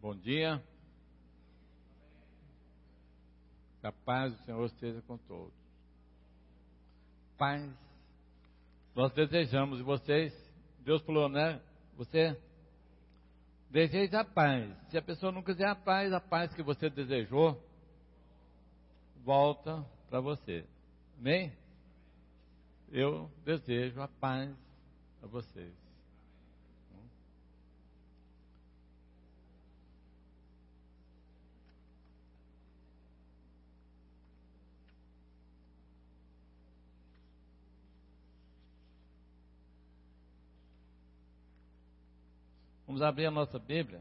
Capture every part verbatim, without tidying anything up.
Bom dia. Que a paz do Senhor esteja com todos. Paz. Nós desejamos, e vocês, Deus falou, né? Você deseja a paz. Se a pessoa não quiser a paz, a paz que você desejou, volta para você. Amém? Eu desejo a paz a vocês. Vamos abrir a nossa Bíblia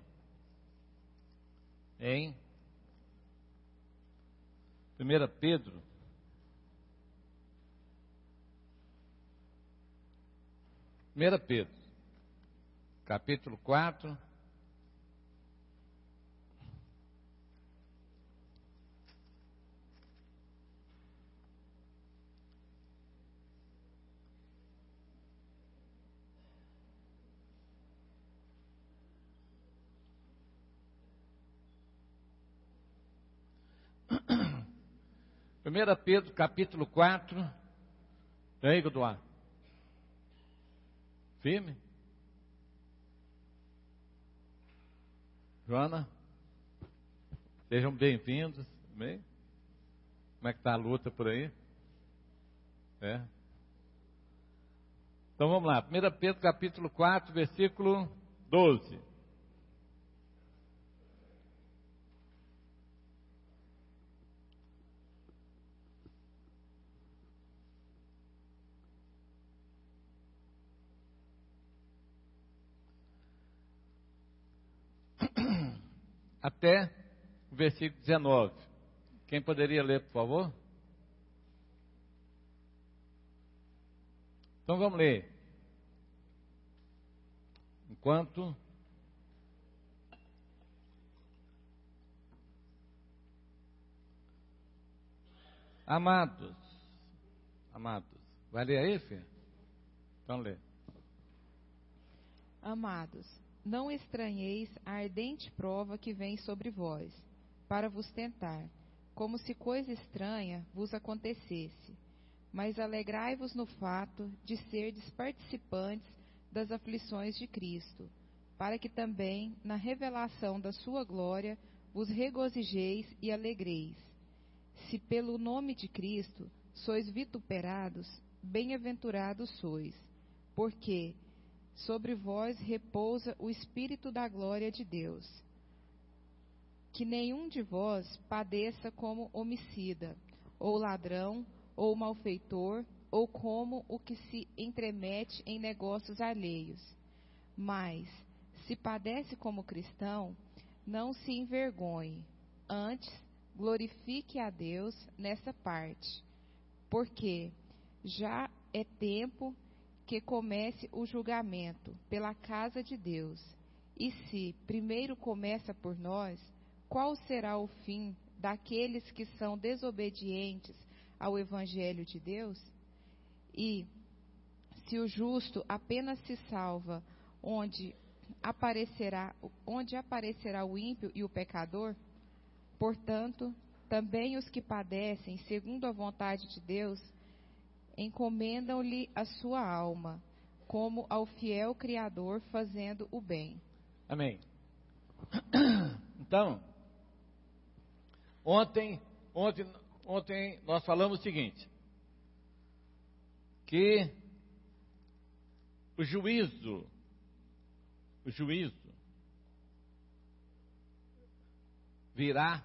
em primeira Pedro. primeira Pedro, capítulo quatro. primeira Pedro, capítulo quatro. E aí, Godoar? Firme? Joana? Sejam bem-vindos. Amém? Como é que está a luta por aí? É? Então vamos lá. primeira Pedro, capítulo quatro, versículo doze. Até o versículo dezenove. Quem poderia ler, por favor? Então vamos ler. Enquanto amados, amados, vai ler aí, filho? Então lê. Amados, não estranheis a ardente prova que vem sobre vós, para vos tentar, como se coisa estranha vos acontecesse. Mas alegrai-vos no fato de serdes participantes das aflições de Cristo, para que também, na revelação da sua glória, vos regozijeis e alegreis. Se pelo nome de Cristo sois vituperados, bem-aventurados sois, porque sobre vós repousa o Espírito da glória de Deus. Que nenhum de vós padeça como homicida, ou ladrão, ou malfeitor, ou como o que se entremete em negócios alheios. Mas, se padece como cristão, não se envergonhe, antes glorifique a Deus nessa parte, porque já é tempo que comece o julgamento pela casa de Deus. E se primeiro começa por nós, qual será o fim daqueles que são desobedientes ao Evangelho de Deus? E se o justo apenas se salva onde aparecerá, onde aparecerá o ímpio e o pecador, portanto, também os que padecem segundo a vontade de Deus encomendam-lhe a sua alma, como ao fiel Criador fazendo o bem. Amém. Então, ontem, ontem, ontem nós falamos o seguinte, que o juízo, o juízo virá,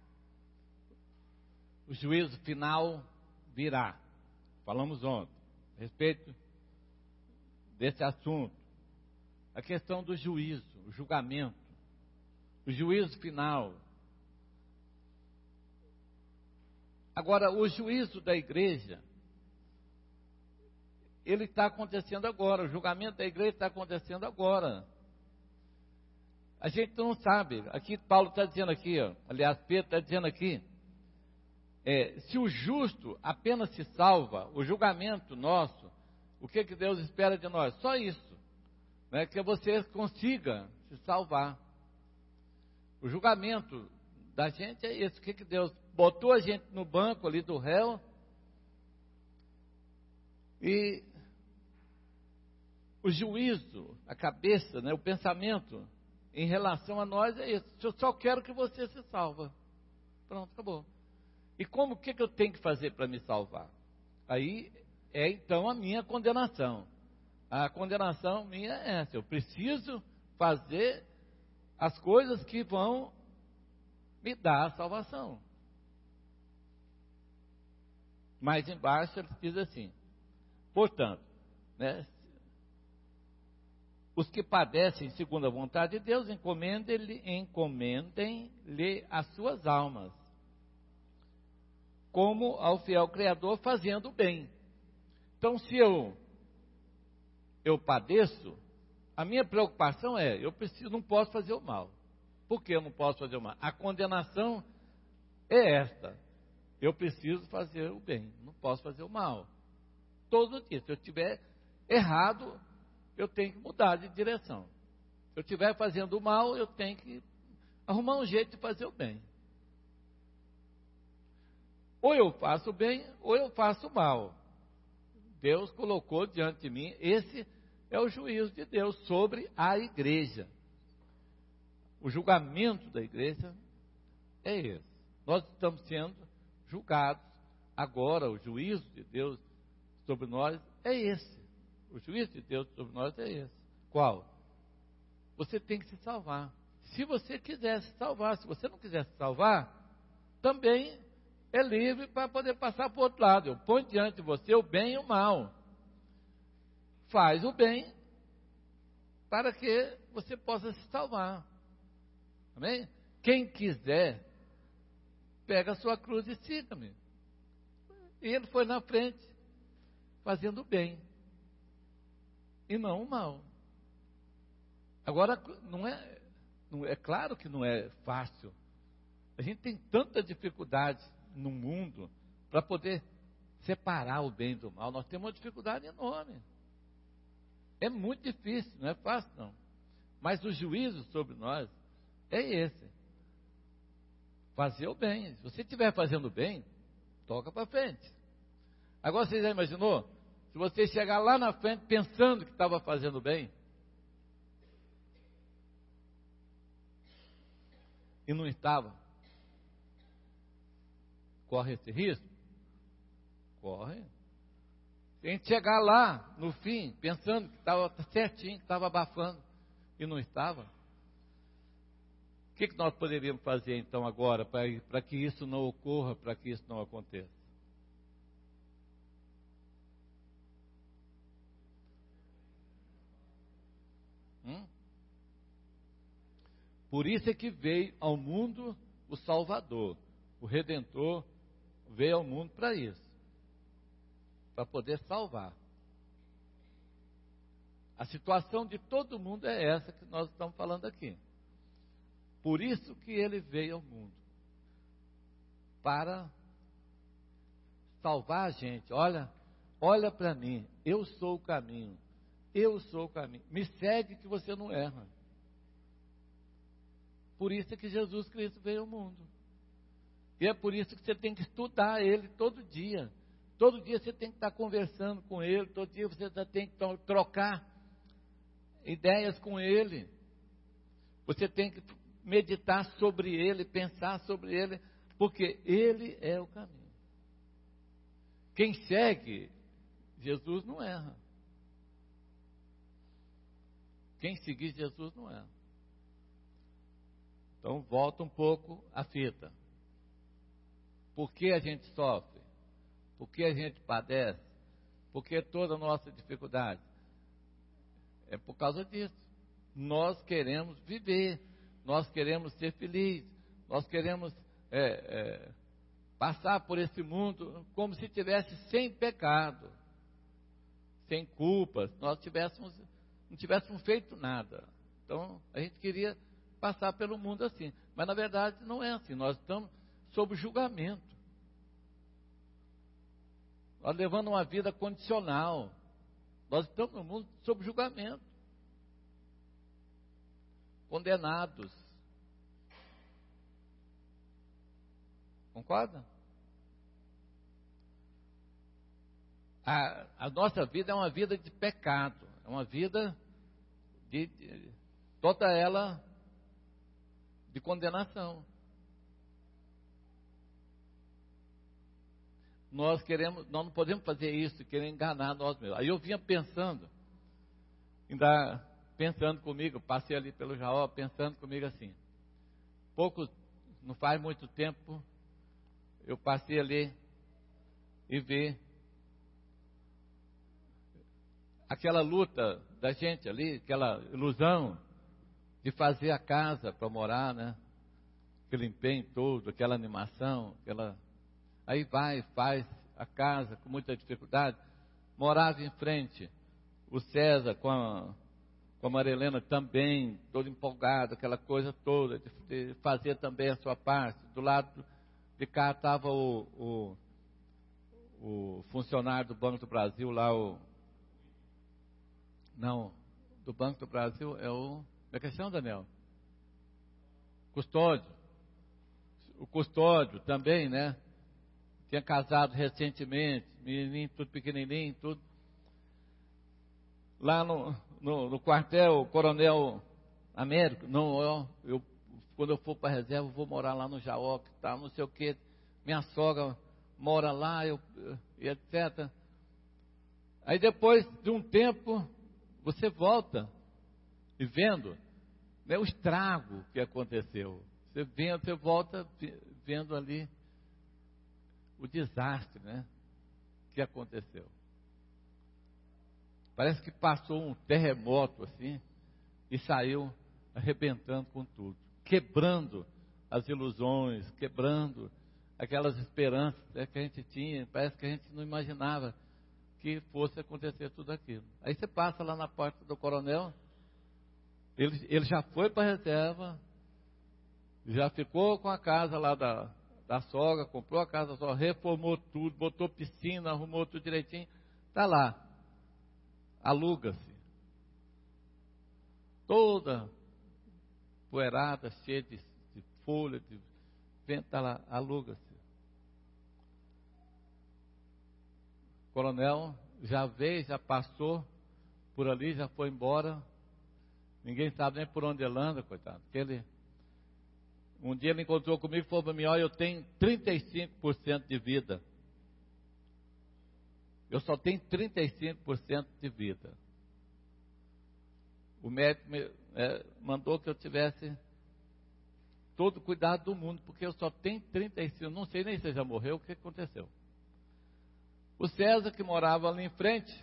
o juízo final virá. Falamos ontem a respeito desse assunto, a questão do juízo, o julgamento, o juízo final. Agora, o juízo da igreja, ele está acontecendo agora, o julgamento da igreja está acontecendo agora. A gente não sabe, aqui Paulo está dizendo aqui, ó, aliás, Pedro está dizendo aqui, É, se o justo apenas se salva, o julgamento nosso, o que, que Deus espera de nós? Só isso, né, que você consiga se salvar. O julgamento da gente é esse. O que, que Deus botou a gente no banco ali do réu e o juízo, a cabeça, né, o pensamento em relação a nós é esse. Eu só quero que você se salva. Pronto, acabou. E como, o que, que eu tenho que fazer para me salvar? Aí é então a minha condenação. A condenação minha é essa. Eu preciso fazer as coisas que vão me dar a salvação. Mais embaixo ele diz assim: portanto, né, os que padecem segundo a vontade de Deus, encomendem-lhe encomendem-lhe as suas almas, como ao fiel Criador, fazendo o bem. Então, se eu, eu padeço, a minha preocupação é, eu preciso, não posso fazer o mal. Por que eu não posso fazer o mal? A condenação é esta: eu preciso fazer o bem, não posso fazer o mal. Todo dia, se eu estiver errado, eu tenho que mudar de direção. Se eu estiver fazendo o mal, eu tenho que arrumar um jeito de fazer o bem. Ou eu faço o bem, ou eu faço o mal. Deus colocou diante de mim, esse é o juízo de Deus sobre a igreja. O julgamento da igreja é esse. Nós estamos sendo julgados agora. O juízo de Deus sobre nós é esse. O juízo de Deus sobre nós é esse. Qual? Você tem que se salvar. Se você quiser se salvar, se você não quiser se salvar, também é livre para poder passar para o outro lado. Eu ponho diante de você o bem e o mal. Faz o bem para que você possa se salvar. Amém? Quem quiser, pega a sua cruz e siga-me. E ele foi na frente, fazendo o bem e não o mal. Agora, não é, não é claro que não é fácil. A gente tem tanta dificuldade no mundo para poder separar o bem do mal. Nós temos uma dificuldade enorme. É muito difícil, não é fácil não. Mas o juízo sobre nós é esse: fazer o bem. Se você estiver fazendo o bem, toca para frente. Agora você já imaginou? Se você chegar lá na frente pensando que estava fazendo bem e não estava, corre esse risco? Corre. Se a gente chegar lá no fim pensando que estava certinho, que estava abafando e não estava, o que, que nós poderíamos fazer então agora para que isso não ocorra, para que isso não aconteça? Hum? Por isso é que veio ao mundo o Salvador, o Redentor veio ao mundo para isso, para poder salvar. A situação de todo mundo é essa que nós estamos falando aqui. Por isso que ele veio ao mundo, para salvar a gente. Olha, olha para mim, eu sou o caminho, eu sou o caminho. Me segue que você não erra. Por isso é que Jesus Cristo veio ao mundo. E é por isso que você tem que estudar Ele todo dia. Todo dia você tem que estar conversando com Ele. Todo dia você tem que trocar ideias com Ele. Você tem que meditar sobre Ele, pensar sobre Ele, porque Ele é o caminho. Quem segue Jesus não erra. Quem seguir Jesus não erra. Então volta um pouco a fita. Por que a gente sofre? Por que a gente padece? Por que toda a nossa dificuldade? É por causa disso. Nós queremos viver, nós queremos ser felizes, nós queremos é, é, passar por esse mundo como se tivesse sem pecado, sem culpas, nós tivéssemos, não tivéssemos feito nada. Então a gente queria passar pelo mundo assim, mas na verdade não é assim. Nós estamos sob julgamento. Nós levando uma vida condicional. Nós estamos no mundo sob julgamento. Condenados. Concorda? A, a nossa vida é uma vida de pecado, é uma vida de, de toda ela de condenação. Nós queremos, nós não podemos fazer isso, querer enganar nós mesmos. Aí eu vinha pensando, ainda pensando comigo, passei ali pelo Jaó, pensando comigo assim. Pouco, não faz muito tempo, eu passei ali e vi aquela luta da gente ali, aquela ilusão de fazer a casa para morar, né? Aquele empenho todo, aquela animação, aquela... Aí vai, faz a casa com muita dificuldade. Morava em frente o César com a, com a Marilena também, todo empolgado, aquela coisa toda, de, de fazer também a sua parte. Do lado de cá estava o, o, o funcionário do Banco do Brasil, lá o... Não, do Banco do Brasil é o... Como é que chama, Daniel? Custódio. O custódio também, né? Tinha casado recentemente, menininho, tudo pequenininho, tudo. Lá no, no, no quartel, o coronel Américo, não, eu, eu, quando eu for para a reserva, eu vou morar lá no Jaó, que tal, não sei o quê. Minha sogra mora lá, eu, e etcétera. Aí depois de um tempo, você volta e vendo, né, o estrago que aconteceu. Você vendo, você volta vendo ali o desastre, né, que aconteceu. Parece que passou um terremoto assim e saiu arrebentando com tudo, quebrando as ilusões, quebrando aquelas esperanças, né, que a gente tinha. Parece que a gente não imaginava que fosse acontecer tudo aquilo. Aí você passa lá na porta do coronel, ele, ele já foi para a reserva, já ficou com a casa lá da, da sogra, comprou a casa só, reformou tudo, botou piscina, arrumou tudo direitinho, está lá, aluga-se, toda poeirada, cheia de, de folha, de vento, está lá, aluga-se. O coronel já veio, já passou por ali, já foi embora, ninguém sabe nem por onde ele anda, coitado, porque ele... Um dia ele encontrou comigo e falou para mim: olha, eu tenho trinta e cinco por cento de vida. Eu só tenho trinta e cinco por cento de vida. O médico me, é, mandou que eu tivesse todo o cuidado do mundo, porque eu só tenho trinta e cinco, não sei nem se já morreu, o que aconteceu. O César, que morava ali em frente,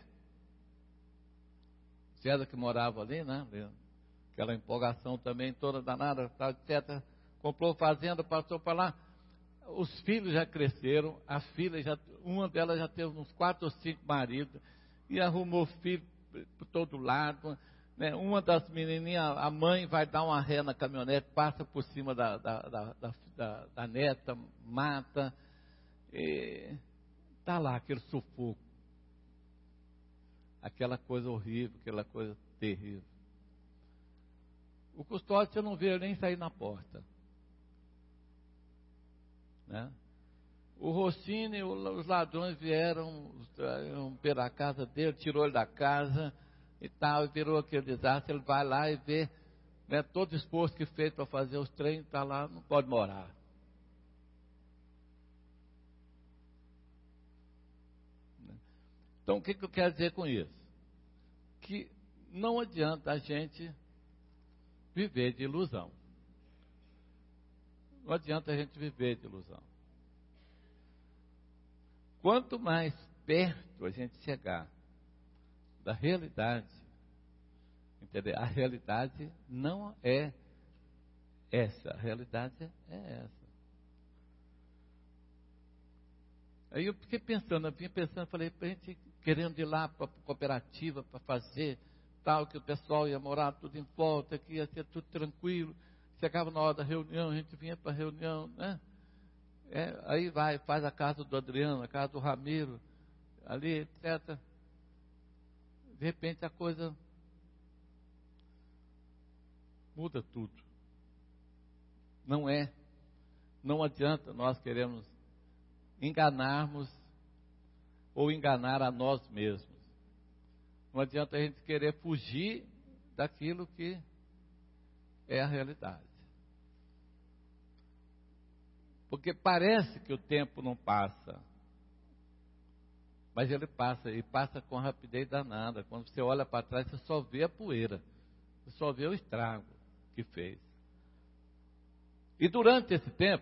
César que morava ali, né? Aquela empolgação também toda danada, etcétera. Comprou fazenda, passou para lá. Os filhos já cresceram, a filha já, uma delas já teve uns quatro ou cinco maridos e arrumou filho por todo lado, né? Uma das menininhas, a mãe vai dar uma ré na caminhonete, passa por cima da, da, da, da, da, da neta, mata, está lá aquele sufoco, aquela coisa horrível, aquela coisa terrível. O custódio você não vê nem sair na porta. Né? O Rossini, os ladrões vieram pela a casa dele, tirou ele da casa e tal, e virou aquele desastre. Ele vai lá e vê, né, todo o esforço que fez para fazer os trem, está lá, não pode morar. Então, o que, que eu quero dizer com isso? Que não adianta a gente viver de ilusão. Não adianta a gente viver de ilusão. Quanto mais perto a gente chegar da realidade, entendeu? A realidade não é essa, a realidade é essa. Aí eu fiquei pensando, eu vinha pensando, falei, a gente querendo ir lá para a cooperativa para fazer tal, que o pessoal ia morar tudo em volta, que ia ser tudo tranquilo. Chegava na hora da reunião, a gente vinha para a reunião, né? É, aí vai, faz a casa do Adriano, a casa do Ramiro, ali, etcétera. De repente a coisa muda tudo. Não é não adianta nós queremos enganarmos ou enganar a nós mesmos. Não adianta a gente querer fugir daquilo que é a realidade. Porque parece que o tempo não passa, mas ele passa, e passa com rapidez danada. Quando você olha para trás, você só vê a poeira, você só vê o estrago que fez. E durante esse tempo,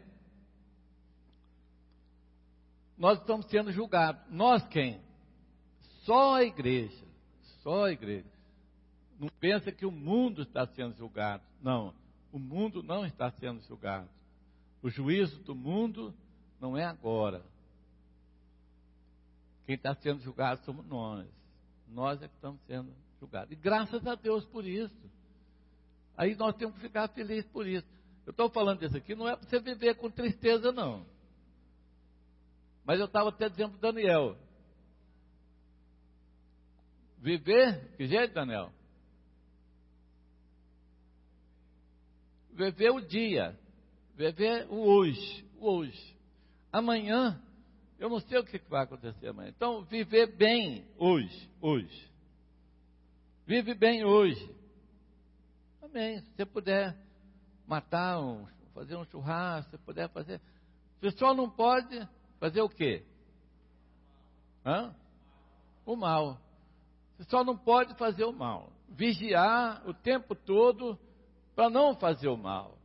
nós estamos sendo julgados. Nós quem? Só a igreja, só a igreja. Não pensa que o mundo está sendo julgado. Não, o mundo não está sendo julgado. O juízo do mundo não é agora. Quem está sendo julgado somos nós. Nós é que estamos sendo julgados. E graças a Deus por isso. Aí nós temos que ficar felizes por isso. Eu estou falando isso aqui, não é para você viver com tristeza, não. Mas eu estava até dizendo para o Daniel. Viver, que jeito, Daniel? Viver o dia. Viver o hoje. O hoje. Amanhã, eu não sei o que vai acontecer amanhã. Então, viver bem hoje. Hoje. Vive bem hoje. Amém. Se você puder matar, um, fazer um churrasco, se puder fazer. Você só não pode fazer o quê? Hã? O mal. Você só não pode fazer o mal. Vigiar o tempo todo para não fazer o mal.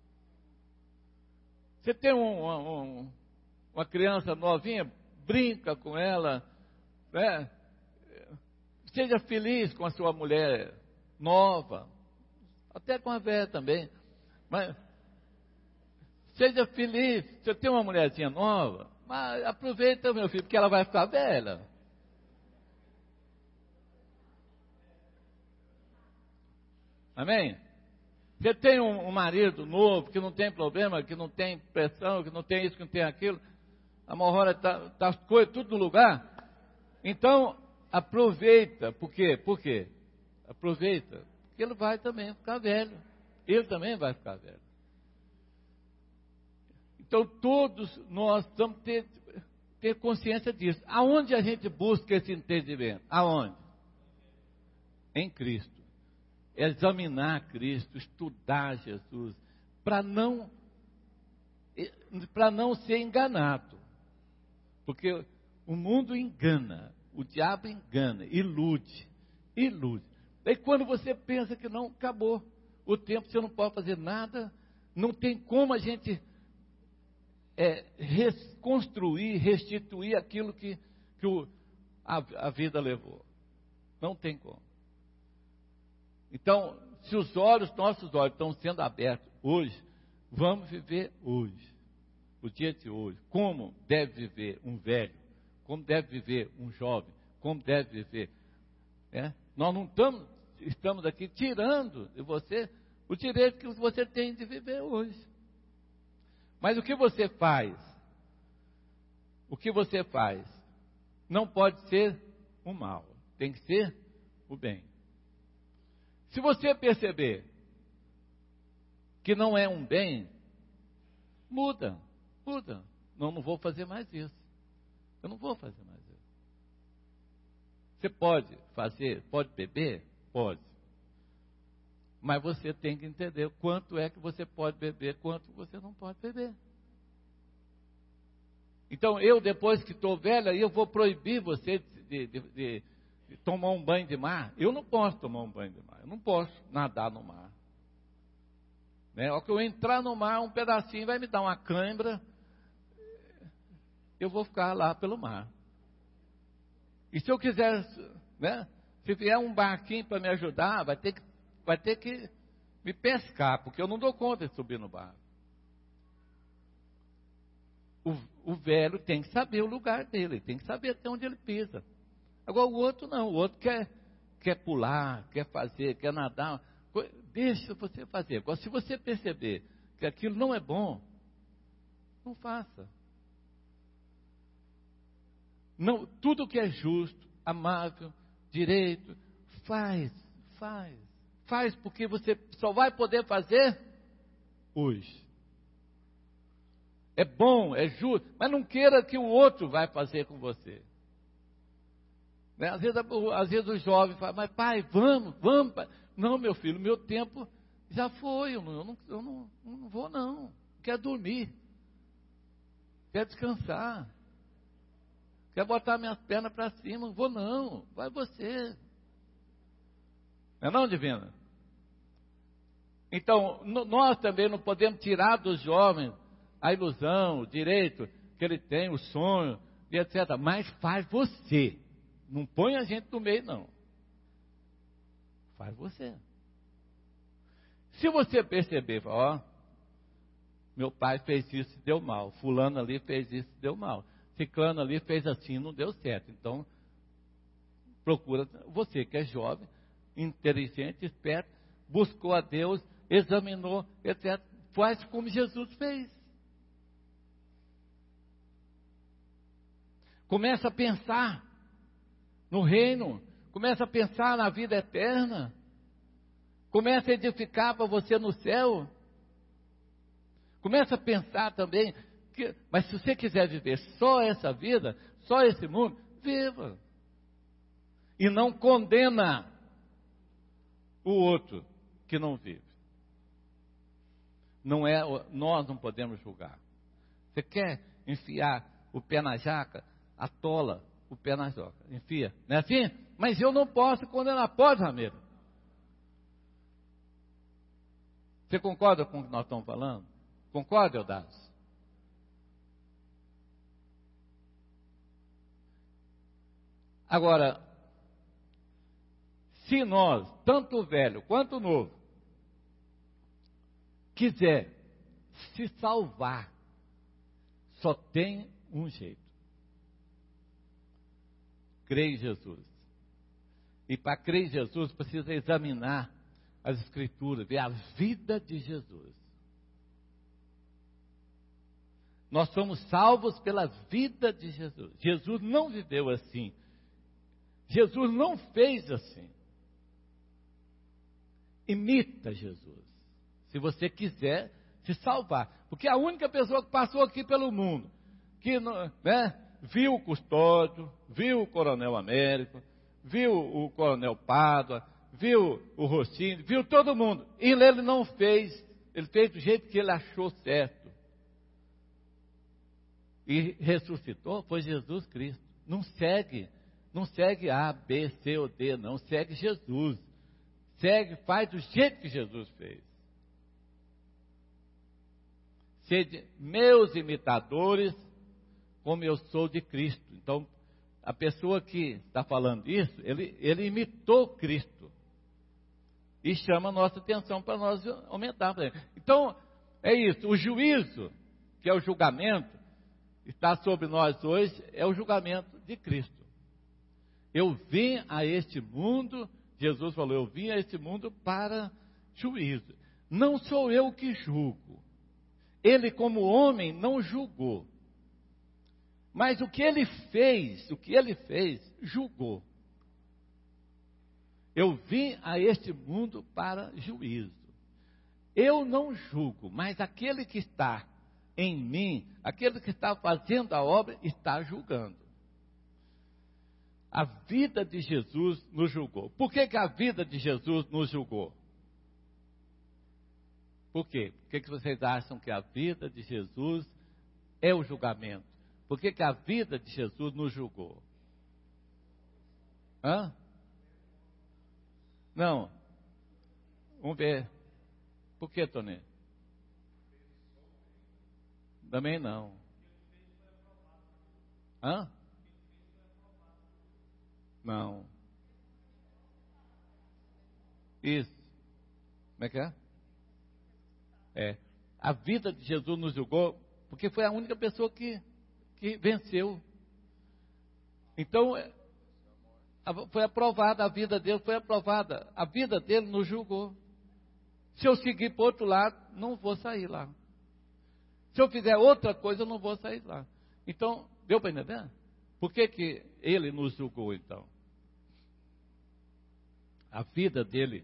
Você tem um, um, uma criança novinha, brinca com ela, né? Seja feliz com a sua mulher nova, até com a velha também, mas seja feliz. Você tem uma mulherzinha nova, mas aproveita, meu filho, porque ela vai ficar velha. Amém? Você tem um, um marido novo, que não tem problema, que não tem pressão, que não tem isso, que não tem aquilo, a hora está tá as coisas tudo no lugar. Então, aproveita. Por quê? Por quê? Aproveita, porque ele vai também ficar velho. Ele também vai ficar velho. Então, todos nós temos que ter, ter consciência disso. Aonde a gente busca esse entendimento? Aonde? Em Cristo. Examinar Cristo, estudar Jesus, para não, para não ser enganado. Porque o mundo engana, o diabo engana, ilude, ilude. Daí quando você pensa que não, acabou o tempo, você não pode fazer nada, não tem como a gente é, reconstruir, restituir aquilo que, que o, a, a vida levou. Não tem como. Então, se os olhos, nossos olhos estão sendo abertos hoje, vamos viver hoje, o dia de hoje. Como deve viver um velho, como deve viver um jovem, como deve viver. É? Nós não estamos, estamos aqui tirando de você o direito que você tem de viver hoje. Mas o que você faz? O que você faz? Não pode ser o mal, tem que ser o bem. Se você perceber que não é um bem, muda, muda. Não, não vou fazer mais isso. Eu não vou fazer mais isso. Você pode fazer, pode beber? Pode. Mas você tem que entender quanto é que você pode beber, quanto você não pode beber. Então, eu, depois que estou velha, eu vou proibir você de... de, de tomar um banho de mar. Eu não posso tomar um banho de mar. Eu não posso nadar no mar. Né? Ao que eu entrar no mar, um pedacinho vai me dar uma cãibra. Eu vou ficar lá pelo mar. E se eu quiser, né? Se vier um barquinho para me ajudar, vai ter, que, vai ter que me pescar, porque eu não dou conta de subir no barco. O, o velho tem que saber o lugar dele, tem que saber até onde ele pisa. Agora o outro não, o outro quer, quer pular, quer fazer, quer nadar. Deixa você fazer. Agora, se você perceber que aquilo não é bom, não faça. Não, tudo que é justo, amável, direito, faz, faz. Faz porque você só vai poder fazer hoje. é bom, é justo, mas não queira que o outro vai fazer com você. Né? Às vezes, às vezes o jovem fala, mas pai, vamos, vamos. Pai. Não, meu filho, meu tempo já foi, eu não, eu não, eu não, eu não vou não. Quero dormir, quero descansar, quero botar minhas pernas para cima, não vou não, vai você. Não é não, divina? Então, nós também não podemos tirar dos jovens a ilusão, o direito que ele tem, o sonho, e etcétera. Mas faz você. Não põe a gente no meio, não. Faz você. Se você perceber, ó, meu pai fez isso e deu mal. Fulano ali fez isso e deu mal. Ciclano ali fez assim e não deu certo. Então, procura, você que é jovem, inteligente, esperto, buscou a Deus, examinou, etcétera. Faz como Jesus fez. Começa a pensar no reino, começa a pensar na vida eterna, começa a edificar para você no céu, começa a pensar também, que, mas se você quiser viver só essa vida, só esse mundo, viva, e não condena o outro que não vive. Não é, nós não podemos julgar. Você quer enfiar o pé na jaca, atola o pé na jaca, enfia, não é assim? Mas eu não posso condenar, pode, Ramiro? Você concorda com o que nós estamos falando? Concorda, Eudásio? Agora, se nós, tanto o velho quanto o novo, quiser se salvar, só tem um jeito. Crer em Jesus. E para crer em Jesus, precisa examinar as Escrituras, ver a vida de Jesus. Nós somos salvos pela vida de Jesus. Jesus não viveu assim. Jesus não fez assim. Imita Jesus, se você quiser se salvar. Porque a única pessoa que passou aqui pelo mundo, que, né, viu o Custódio, viu o Coronel Américo, viu o Coronel Pádua, viu o Rossini, viu todo mundo. E ele não fez, ele fez do jeito que ele achou certo. E ressuscitou, foi Jesus Cristo. Não segue, não segue A, B, C ou D, não, segue Jesus. Segue, faz do jeito que Jesus fez. Sede meus imitadores, como eu sou de Cristo. Então, a pessoa que está falando isso, ele, ele imitou Cristo. E chama a nossa atenção para nós aumentar. Então, é isso. O juízo, que é o julgamento, está sobre nós hoje, é o julgamento de Cristo. Eu vim a este mundo, Jesus falou, eu vim a este mundo para juízo. Não sou eu que julgo. Ele, como homem, não julgou. Mas o que ele fez, o que ele fez, julgou. Eu vim a este mundo para juízo. Eu não julgo, mas aquele que está em mim, aquele que está fazendo a obra, está julgando. A vida de Jesus nos julgou. Por que, que a vida de Jesus nos julgou? Por quê? Por que, que vocês acham que a vida de Jesus é o julgamento? Por que, que a vida de Jesus nos julgou? Hã? Não. Vamos ver. Por que, Tony? Também não. Hã? Não. Isso. Como é que é? É. A vida de Jesus nos julgou porque foi a única pessoa que, que venceu. Então, foi aprovada a vida dele, foi aprovada. A vida dele nos julgou. Se eu seguir para o outro lado, não vou sair lá. Se eu fizer outra coisa, eu não vou sair lá. Então, deu para entender? Por que, que ele nos julgou, então? A vida dele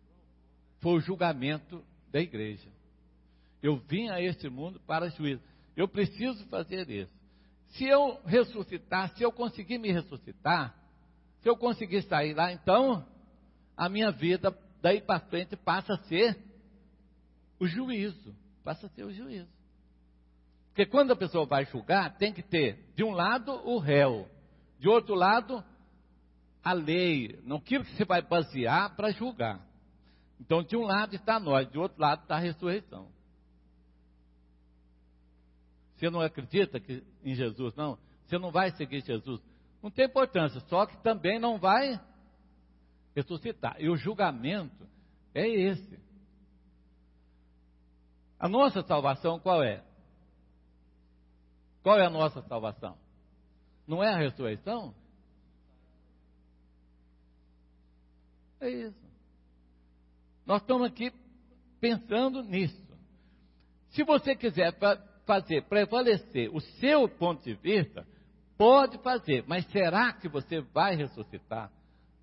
foi o julgamento da igreja. Eu vim a este mundo para juízo. Eu preciso fazer isso. Se eu ressuscitar, se eu conseguir me ressuscitar, se eu conseguir sair lá, então a minha vida daí para frente passa a ser o juízo. Passa a ser o juízo. Porque quando a pessoa vai julgar, tem que ter, de um lado, o réu, de outro lado, a lei, naquilo que você vai basear para julgar. Então, de um lado está nós, de outro lado está a ressurreição. Você não acredita que, em Jesus, não? Você não vai seguir Jesus? Não tem importância, só que também não vai ressuscitar. E o julgamento é esse. A nossa salvação qual é? Qual é a nossa salvação? Não é a ressurreição? É isso. Nós estamos aqui pensando nisso. Se você quiser fazer prevalecer o seu ponto de vista, pode fazer, mas será que você vai ressuscitar?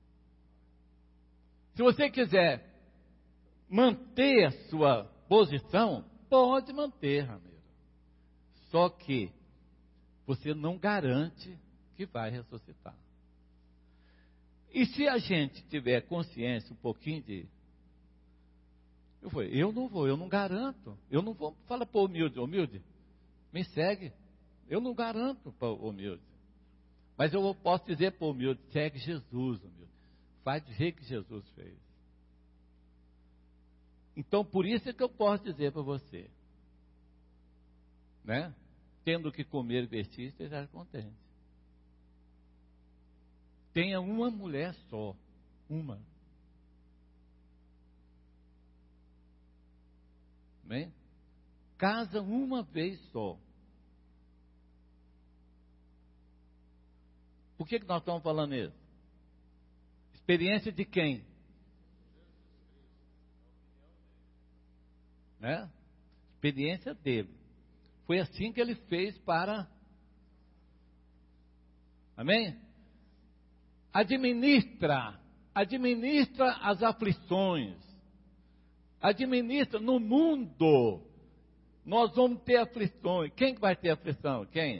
Se você quiser manter a sua posição, pode manter, Ramiro. Só que você não garante que vai ressuscitar. E se a gente tiver consciência, um pouquinho de... Eu vou, eu não vou, eu não garanto. Eu não vou, fala para o humilde, humilde, me segue. Eu não garanto para o humilde. Mas eu posso dizer para o humilde, segue Jesus, humilde. Faz do jeito que Jesus fez. Então, por isso é que eu posso dizer para você, né? Tendo que comer e vestir, esteja contente. Tenha uma mulher só, uma. Amém? Casa uma vez só. Por que, que nós estamos falando isso? Experiência de quem? Né? Experiência dele. Foi assim que ele fez para... Amém? Administra, administra as aflições. Administra no mundo. Nós vamos ter aflições. Quem que vai ter aflição? Quem?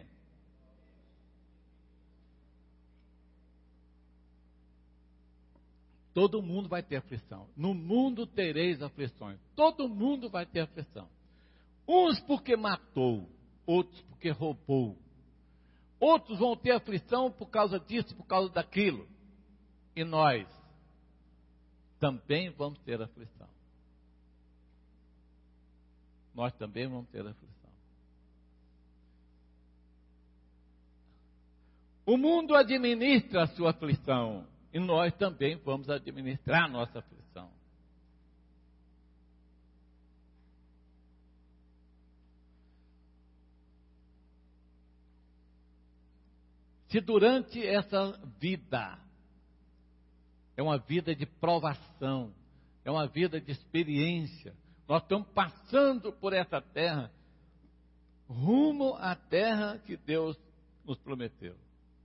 Todo mundo vai ter aflição. No mundo tereis aflições. Todo mundo vai ter aflição. Uns porque matou, outros porque roubou. Outros vão ter aflição por causa disso, por causa daquilo. E nós também vamos ter aflição. Nós também vamos ter aflição. O mundo administra a sua aflição. E nós também vamos administrar a nossa aflição. Se durante essa vida, é uma vida de provação, é uma vida de experiência, nós estamos passando por essa terra, rumo à terra que Deus nos prometeu.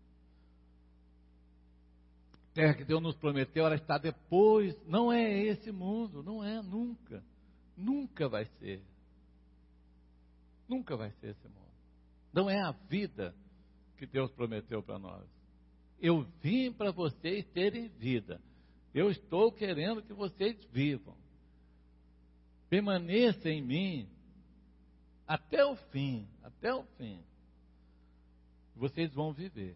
A terra que Deus nos prometeu, ela está depois, não é esse mundo, não é, nunca, nunca vai ser. Nunca vai ser esse mundo. Não é a vida que Deus prometeu para nós. Eu vim para vocês terem vida. Eu estou querendo que vocês vivam. Permaneça em mim até o fim, até o fim. Vocês vão viver.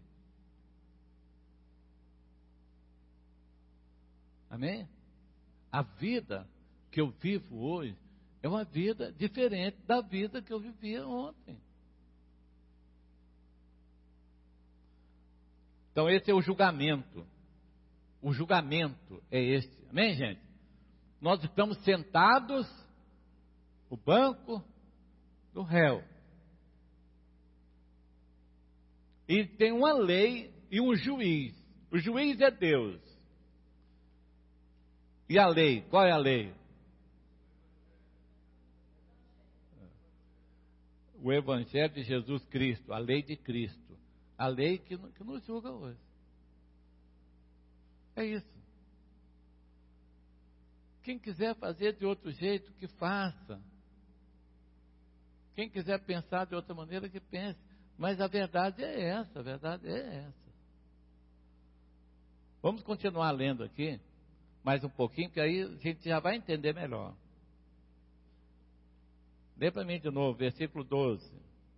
Amém? A vida que eu vivo hoje é uma vida diferente da vida que eu vivia ontem. Então esse é o julgamento. O julgamento é esse. Amém, gente? Nós estamos sentados no banco do réu. E tem uma lei e um juiz. O juiz é Deus. E a lei? Qual é a lei? O Evangelho de Jesus Cristo, a lei de Cristo. A lei que, que nos julga hoje. É isso. Quem quiser fazer de outro jeito, que faça. Quem quiser pensar de outra maneira, que pense. Mas a verdade é essa, a verdade é essa. Vamos continuar lendo aqui, mais um pouquinho, que aí a gente já vai entender melhor. Lê para mim de novo, versículo doze.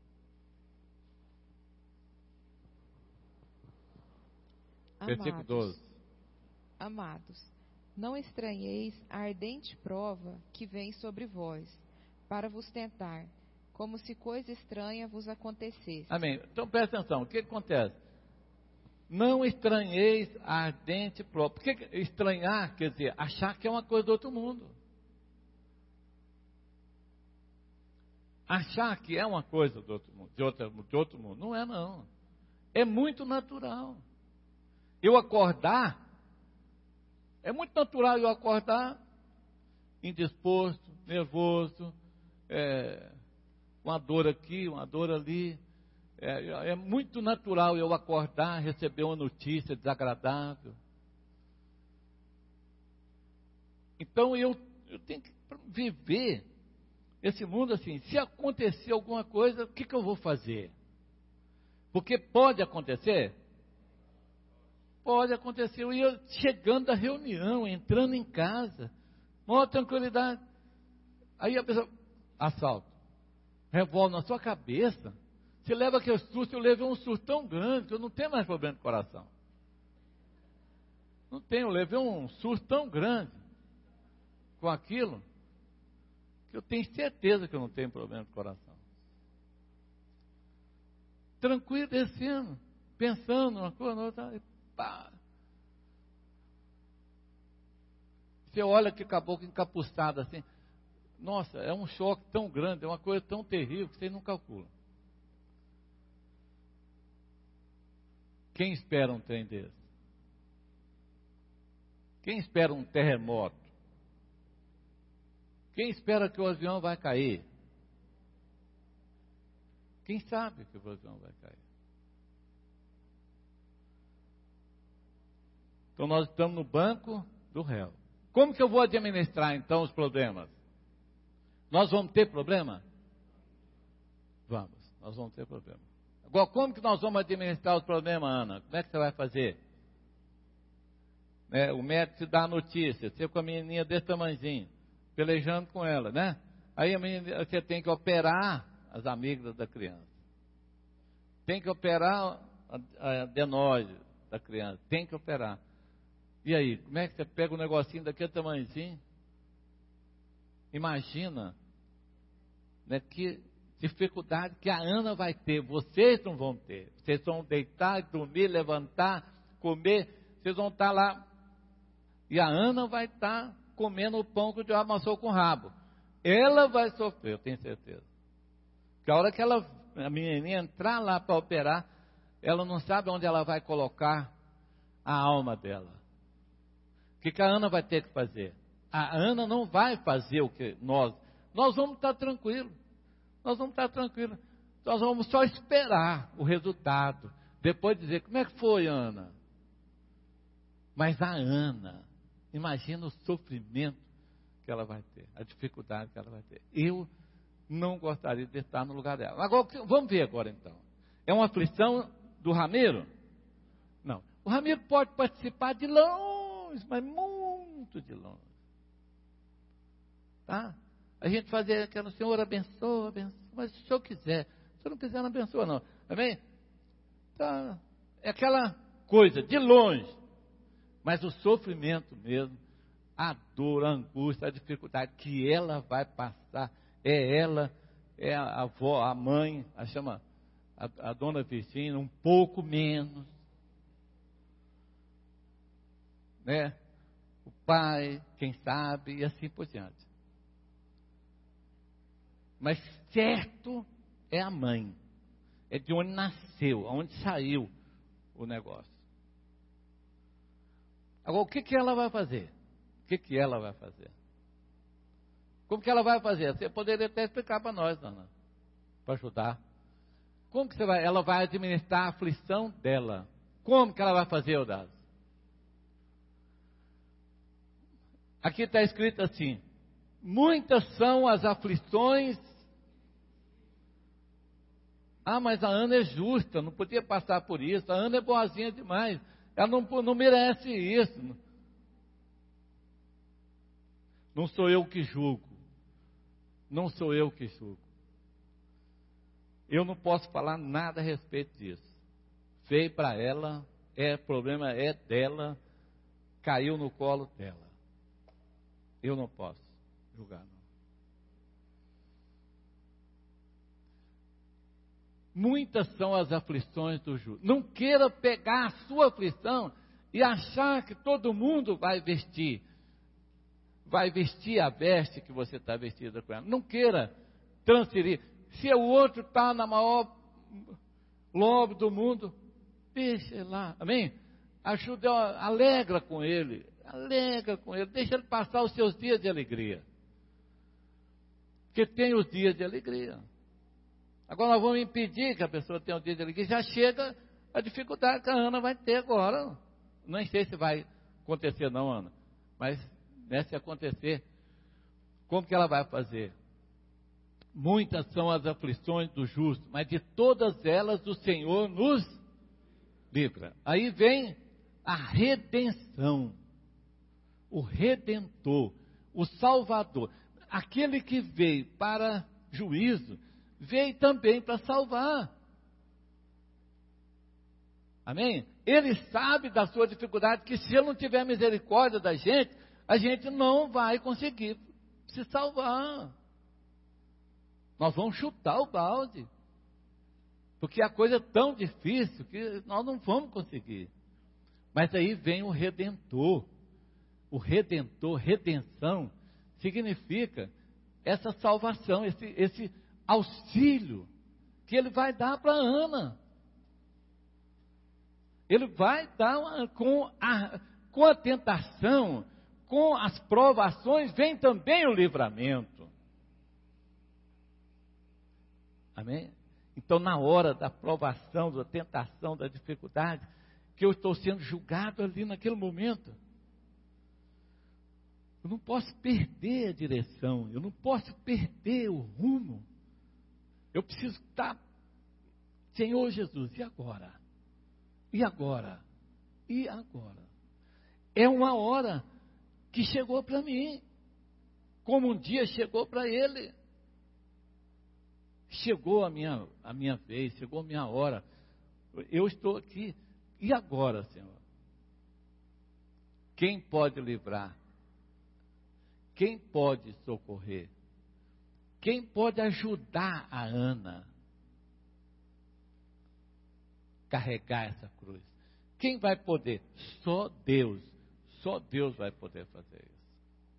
Amados, versículo doze. Amados, não estranheis a ardente prova que vem sobre vós, para vos tentar, como se coisa estranha vos acontecesse. Amém. Então presta atenção, o que acontece? Não estranheis a ardente prova. Por que estranhar quer dizer achar que é uma coisa do outro mundo? Achar que é uma coisa do outro mundo, de, outra, de outro mundo. Não é, não. É muito natural. Eu acordar, é muito natural eu acordar indisposto, nervoso, é, uma dor aqui, uma dor ali. É, é muito natural eu acordar, receber uma notícia desagradável. Então eu, eu tenho que viver esse mundo assim. Se acontecer alguma coisa, o que, que eu vou fazer? Porque pode acontecer? Pode acontecer. Eu ia chegando da reunião, entrando em casa, maior tranquilidade. Aí a pessoa, assalto, revólver na sua cabeça. Você leva aquele susto, eu levei um susto tão grande que eu não tenho mais problema de coração. Não tenho, eu levei um susto tão grande com aquilo, que eu tenho certeza que eu não tenho problema de coração. Tranquilo, descendo, pensando uma coisa, outra, e pá. Você olha que caboclo encapuçado assim, nossa, é um choque tão grande, é uma coisa tão terrível que você não calcula. Quem espera um trem desse? Quem espera um terremoto? Quem espera que o avião vai cair? Quem sabe que o avião vai cair? Então nós estamos no banco do réu. Como que eu vou administrar então os problemas? Nós vamos ter problema? Vamos, nós vamos ter problema. Agora, como que nós vamos administrar os problemas, Ana? Como é que você vai fazer? É, o médico te dá a notícia, você com a menininha desse tamanhozinho, pelejando com ela, né? Aí a menina, você tem que operar as amígdalas da criança. Tem que operar a adenose da criança. Tem que operar. E aí, como é que você pega um negocinho daquele tamanhozinho? Imagina, né, que dificuldade que a Ana vai ter, vocês não vão ter. Vocês vão deitar, dormir, levantar, comer, vocês vão estar lá. E a Ana vai estar comendo o pão que o diabo amassou com o rabo. Ela vai sofrer, eu tenho certeza. Porque a hora que ela, a menininha entrar lá para operar, ela não sabe onde ela vai colocar a alma dela. O que, que a Ana vai ter que fazer? A Ana não vai fazer o que nós. Nós vamos estar tranquilos. Nós vamos estar tranquilos. Nós vamos só esperar o resultado. Depois dizer, como é que foi, Ana? Mas a Ana, imagina o sofrimento que ela vai ter, a dificuldade que ela vai ter. Eu não gostaria de estar no lugar dela. Agora, vamos ver agora então. É uma aflição do Ramiro? Não. O Ramiro pode participar de longe, mas muito de longe. Tá? A gente fazer aquela, Senhor, abençoa, abençoa, mas se o Senhor quiser, se o Senhor não quiser, não abençoa não. Amém? Tá. É aquela coisa, de longe. Mas o sofrimento mesmo, a dor, a angústia, a dificuldade que ela vai passar, é ela, é a avó, a mãe, a chama a, a dona Virgínia, um pouco menos, né? O pai, quem sabe, e assim por diante. Mas certo é a mãe, é de onde nasceu, onde saiu o negócio. Agora, o que, que ela vai fazer? O que, que ela vai fazer? Como que ela vai fazer? Você poderia até explicar para nós, Ana, para ajudar. Como que você vai? Ela vai administrar a aflição dela. Como que ela vai fazer, Eudásio? Aqui está escrito assim: muitas são as aflições Ah, mas a Ana é justa, não podia passar por isso. A Ana é boazinha demais. Ela não, não merece isso. Não sou eu que julgo. Não sou eu que julgo. Eu não posso falar nada a respeito disso. Veio para ela, é problema é dela, caiu no colo dela. Eu não posso julgar, não. Muitas são as aflições do justo. Não queira pegar a sua aflição e achar que todo mundo vai vestir. Vai vestir a veste que você está vestida com ela. Não queira transferir. Se o outro está na maior lobo do mundo, deixa ele lá. Amém? Ajuda, alegra com ele. Alegra com ele. Deixa ele passar os seus dias de alegria. Porque tem os dias de alegria. Agora nós vamos impedir que a pessoa tenha um dia de alegria. Já chega a dificuldade que a Ana vai ter agora. Não sei se vai acontecer não, Ana. Mas, né, se acontecer, como que ela vai fazer? Muitas são as aflições do justo, mas de todas elas o Senhor nos livra. Aí vem a redenção. O Redentor, o Salvador. Aquele que veio para juízo, veio também para salvar. Amém? Ele sabe da sua dificuldade, que se ele não tiver misericórdia da gente, a gente não vai conseguir se salvar. Nós vamos chutar o balde. Porque a coisa é tão difícil que nós não vamos conseguir. Mas aí vem o Redentor. O Redentor, redenção, significa essa salvação, esse, esse auxílio que ele vai dar para Ana. Ele vai dar uma, com, a, com a tentação, com as provações, vem também o livramento. Amém? Então, na hora da provação, da tentação, da dificuldade, que eu estou sendo julgado ali naquele momento, eu não posso perder a direção, eu não posso perder o rumo. Eu preciso estar, Senhor Jesus, e agora? E agora? E agora? É uma hora que chegou para mim, como um dia chegou para ele. Chegou a minha, a minha vez, chegou a minha hora. Eu estou aqui. E agora, Senhor? Quem pode livrar? Quem pode socorrer? Quem pode ajudar a Ana carregar essa cruz? Quem vai poder? Só Deus. Só Deus vai poder fazer isso.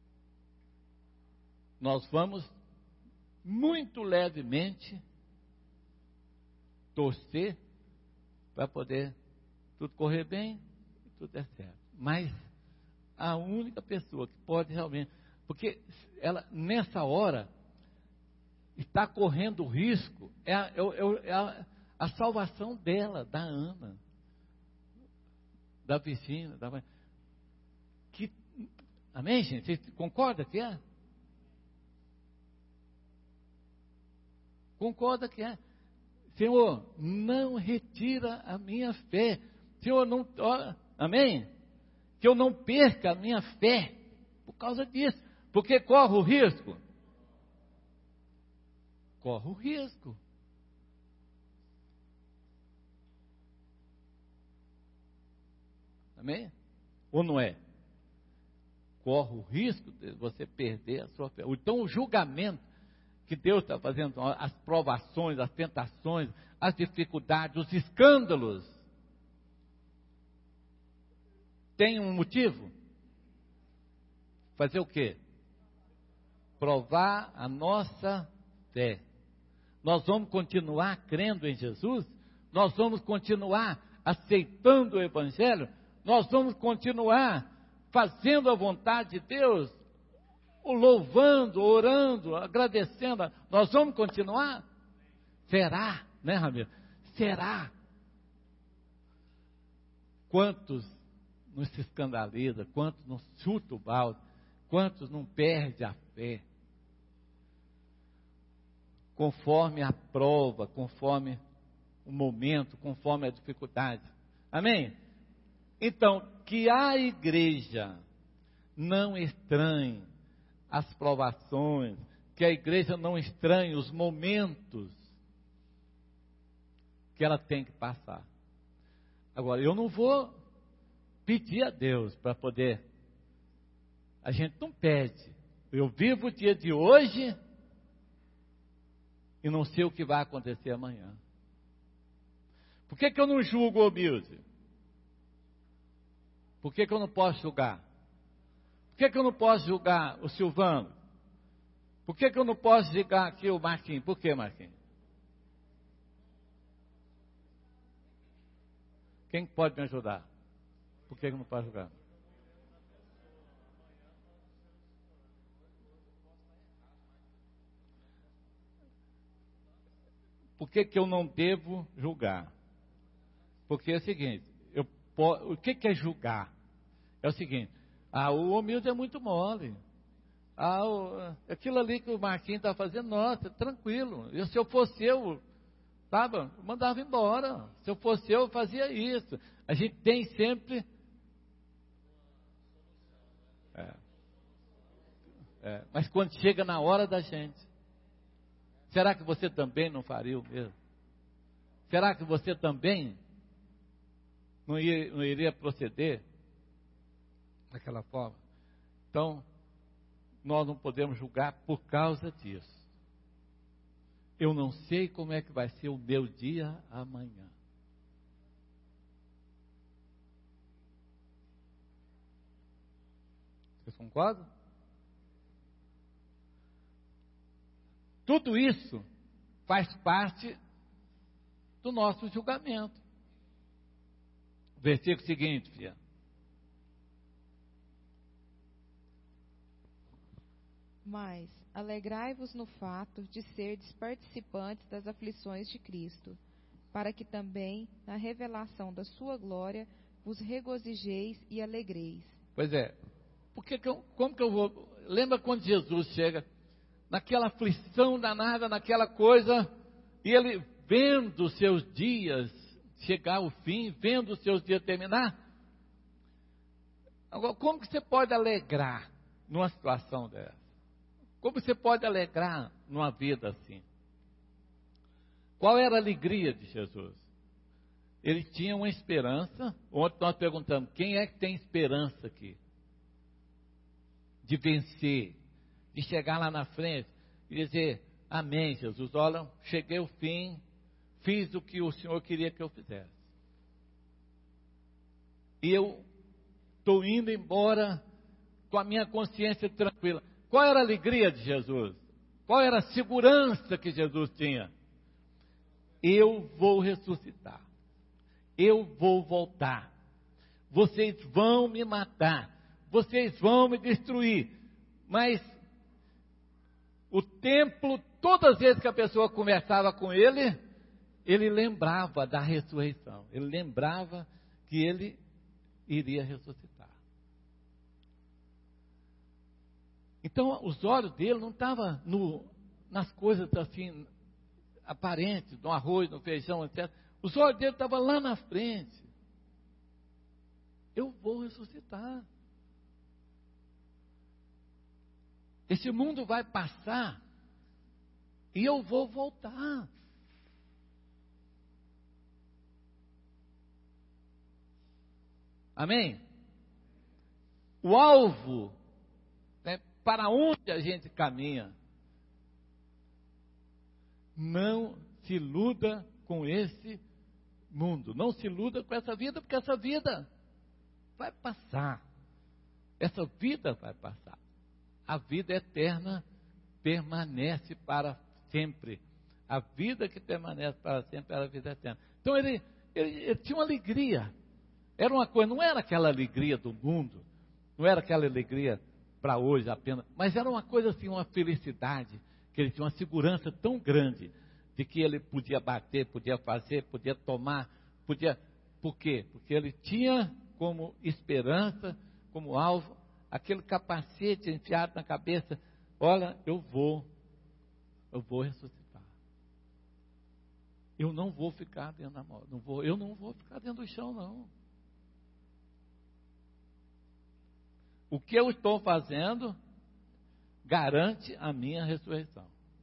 Nós vamos muito levemente torcer para poder tudo correr bem e tudo der certo. Mas a única pessoa que pode realmente, porque ela nessa hora está correndo risco, é a, é a, a salvação dela, da Ana, da Virgínia, da que, amém, gente? Vocês concordam que é? Concorda que é? Senhor, não retira a minha fé. Senhor, não, ó, amém? Que eu não perca a minha fé por causa disso. Porque corre o risco. Corre o risco. Amém? Ou não é? Corre o risco de você perder a sua fé. Então o julgamento que Deus está fazendo, as provações, as tentações, as dificuldades, os escândalos, tem um motivo? Fazer o quê? Provar a nossa fé. Nós vamos continuar crendo em Jesus? Nós vamos continuar aceitando o Evangelho? Nós vamos continuar fazendo a vontade de Deus? O louvando, orando, agradecendo? Nós vamos continuar? Será, né, Ramiro? Será? Quantos não se escandaliza, quantos não chuta o balde, quantos não perde a fé? Conforme a prova, conforme o momento, conforme a dificuldade. Amém? Então, que a igreja não estranhe as provações, que a igreja não estranhe os momentos que ela tem que passar. Agora, eu não vou pedir a Deus para poder. A gente não pede. Eu vivo o dia de hoje e não sei o que vai acontecer amanhã. Por que que eu não julgo o humilde? Por que que eu não posso julgar? Por que que eu não posso julgar o Silvano? Por que que eu não posso julgar aqui o Marquinhos? Por que, Marquinhos? Quem pode me ajudar? Por que que eu não posso julgar? Por que que eu não devo julgar? Porque é o seguinte, eu, o que que é julgar? É o seguinte, ah, o humilde é muito mole. Ah, o, aquilo ali que o Marquinhos está fazendo, nossa, tranquilo. Eu, se eu fosse eu, sabe, eu mandava embora. Se eu fosse eu, eu fazia isso. A gente tem sempre... É, é, mas quando chega na hora da gente, será que você também não faria o mesmo? Será que você também não, ia, não iria proceder daquela forma? Então, nós não podemos julgar por causa disso. Eu não sei como é que vai ser o meu dia amanhã. Vocês concordam? Tudo isso faz parte do nosso julgamento. Versículo seguinte, filha. Mas alegrai-vos no fato de serdes participantes das aflições de Cristo, para que também, na revelação da sua glória, vos regozijeis e alegreis. Pois é. Porque que eu, como que eu vou... Lembra quando Jesus chega naquela aflição danada, naquela coisa, e ele vendo os seus dias chegar ao fim, vendo os seus dias terminar? Agora, como que você pode alegrar numa situação dessa? Como você pode alegrar numa vida assim? Qual era a alegria de Jesus? Ele tinha uma esperança. Ontem nós perguntamos, quem é que tem esperança aqui? De vencer, de chegar lá na frente e dizer, amém, Jesus, olha, cheguei ao fim, fiz o que o Senhor queria que eu fizesse. E eu estou indo embora com a minha consciência tranquila. Qual era a alegria de Jesus? Qual era a segurança que Jesus tinha? Eu vou ressuscitar. Eu vou voltar. Vocês vão me matar. Vocês vão me destruir. Mas o templo, todas as vezes que a pessoa conversava com ele, ele lembrava da ressurreição. Ele lembrava que ele iria ressuscitar. Então, os olhos dele não estavam nas coisas assim, aparentes, no arroz, no feijão, etcétera. Os olhos dele estavam lá na frente. Eu vou ressuscitar. Esse mundo vai passar e eu vou voltar. Amém? O alvo, né, para onde a gente caminha. Não se iluda com esse mundo. Não se iluda com essa vida, porque essa vida vai passar. Essa vida vai passar. A vida eterna permanece para sempre. A vida que permanece para sempre é a vida eterna. Então ele, ele, ele tinha uma alegria. Era uma coisa, não era aquela alegria do mundo, não era aquela alegria para hoje apenas, mas era uma coisa assim, uma felicidade, que ele tinha uma segurança tão grande de que ele podia bater, podia fazer, podia tomar, podia. Por quê? Porque ele tinha como esperança, como alvo, aquele capacete enfiado na cabeça. Olha, eu vou, eu vou ressuscitar. eu não vou ficar dentro da moto, não vou, eu não vou ficar dentro do chão, não. O que eu estou fazendo garante a minha ressurreição.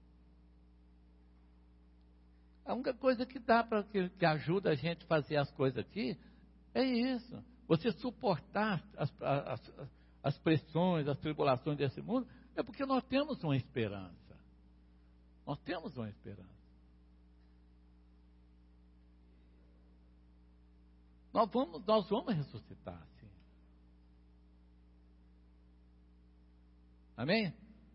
A única coisa que dá para que, que ajuda a gente a fazer as coisas aqui é isso. Você suportar as, as, as pressões, as tribulações desse mundo, é porque nós temos uma esperança. Nós temos uma esperança. Nós vamos, nós vamos ressuscitar, sim. Amém?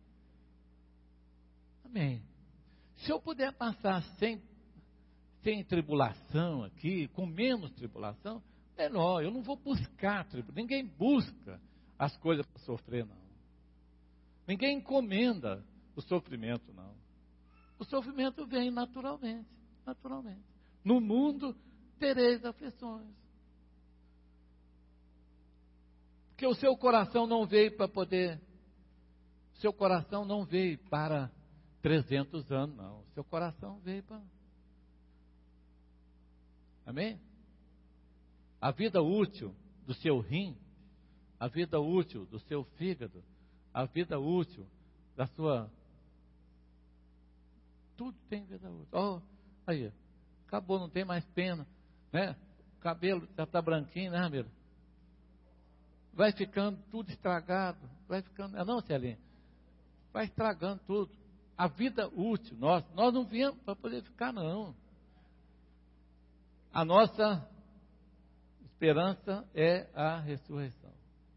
Amém. Se eu puder passar sem, sem tribulação aqui, com menos tribulação, melhor. Eu não vou buscar tribulação. Ninguém busca as coisas para sofrer, não. Ninguém encomenda o sofrimento, não. O sofrimento vem naturalmente, naturalmente. No mundo tereis aflições. Porque o seu coração não veio para poder, o seu coração não veio para trezentos anos, não. O seu coração veio para... Amém? A vida útil do seu rim, a vida útil do seu fígado, a vida útil da sua... Tudo tem vida útil. Oh, aí, acabou, não tem mais pena, né? O cabelo já está branquinho, né, amigo? Vai ficando tudo estragado, vai ficando... Não, Celinha, vai estragando tudo. A vida útil, nós, nós não viemos para poder ficar, não. A nossa esperança é a ressurreição.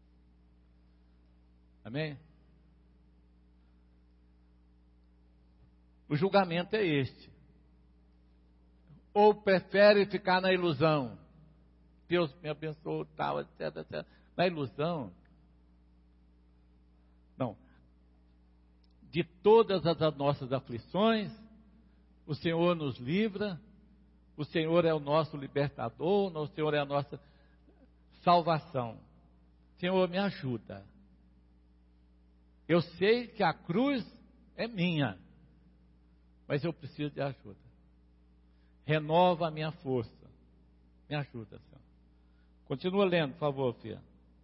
Amém? O julgamento é este. Ou prefere ficar na ilusão. Deus me abençoou, tal, etc, etcétera. Na ilusão. Não. De todas as nossas aflições, o Senhor nos livra, o Senhor é o nosso libertador, o Senhor é a nossa salvação. Senhor, me ajuda. Eu sei que a cruz é minha, mas eu preciso de ajuda. Renova a minha força. Me ajuda, Senhor. Continua lendo, por favor, filha.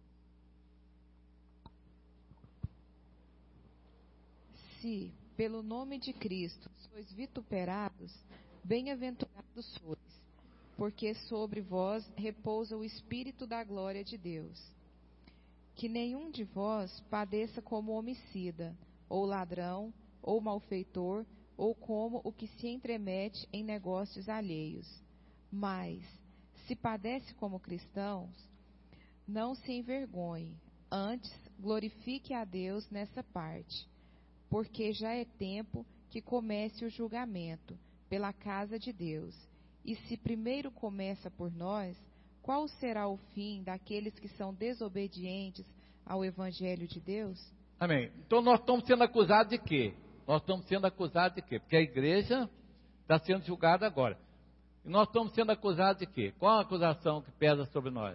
Se, pelo nome de Cristo, sois vituperados, bem-aventurados sois, porque sobre vós repousa o Espírito da glória de Deus. Que nenhum de vós padeça como homicida, ou ladrão, ou malfeitor, ou como o que se entremete em negócios alheios. Mas, se padece como cristãos, não se envergonhe, antes glorifique a Deus nessa parte, porque já é tempo que comece o julgamento pela casa de Deus. E se primeiro começa por nós, qual será o fim daqueles que são desobedientes ao Evangelho de Deus? Amém. Então nós estamos sendo acusados de quê? Nós estamos sendo acusados de quê? Porque a igreja está sendo julgada agora. E nós estamos sendo acusados de quê? Qual a acusação que pesa sobre nós?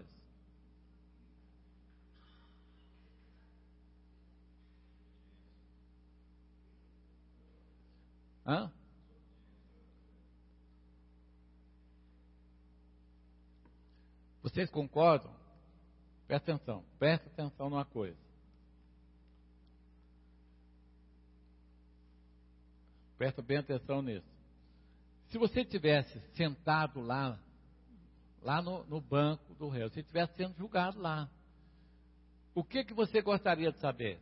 Hã? Vocês concordam? Presta atenção, presta atenção numa coisa. Presta bem atenção nisso. Se você tivesse sentado lá, lá no, no banco do réu, se estivesse sendo julgado lá, o que, que você gostaria de saber?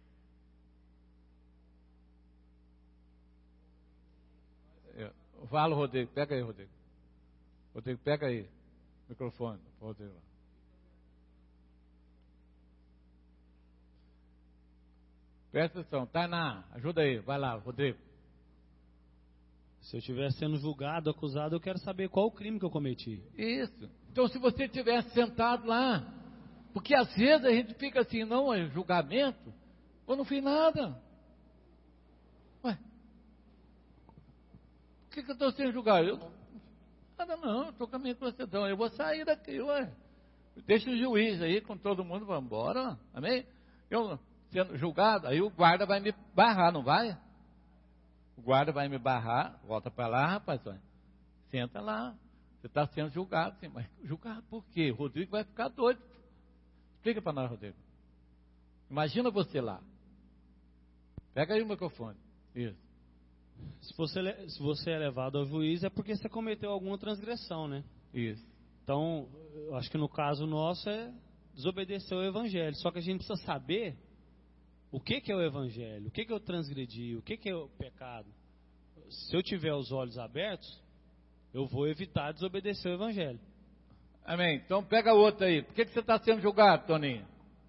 Fala, Rodrigo, pega aí, Rodrigo. Rodrigo, pega aí o microfone, Rodrigo. Presta atenção, Tainá, ajuda aí, vai lá, Rodrigo. Se eu estiver sendo julgado, acusado, eu quero saber qual o crime que eu cometi. Isso. Então, se você tivesse sentado lá, porque às vezes a gente fica assim, não, é julgamento, eu não fiz nada. Ué, por que, que eu estou sendo julgado? Eu não, nada não, eu estou com a minha procedão, eu vou sair daqui, ué. Deixa o juiz aí, com todo mundo, vamos embora, amém? Eu sendo julgado, aí o guarda vai me barrar, não vai? O guarda vai me barrar, volta para lá, rapaz, olha. Senta lá. Você está sendo julgado, sim, mas julgado por quê? O Rodrigo vai ficar doido. Explica para nós, Rodrigo. Imagina você lá. Pega aí o microfone. Isso. Se você, se você é levado ao juiz, é porque você cometeu alguma transgressão, né? Isso. Então, eu acho que no caso nosso é desobedecer o evangelho. Só que a gente precisa saber o que, que é o evangelho, o que, que eu transgredi, o que, que é o pecado. Se eu tiver os olhos abertos, eu vou evitar desobedecer o evangelho. Amém. Então pega outro aí. Por que, que você está sendo julgado, Toninho?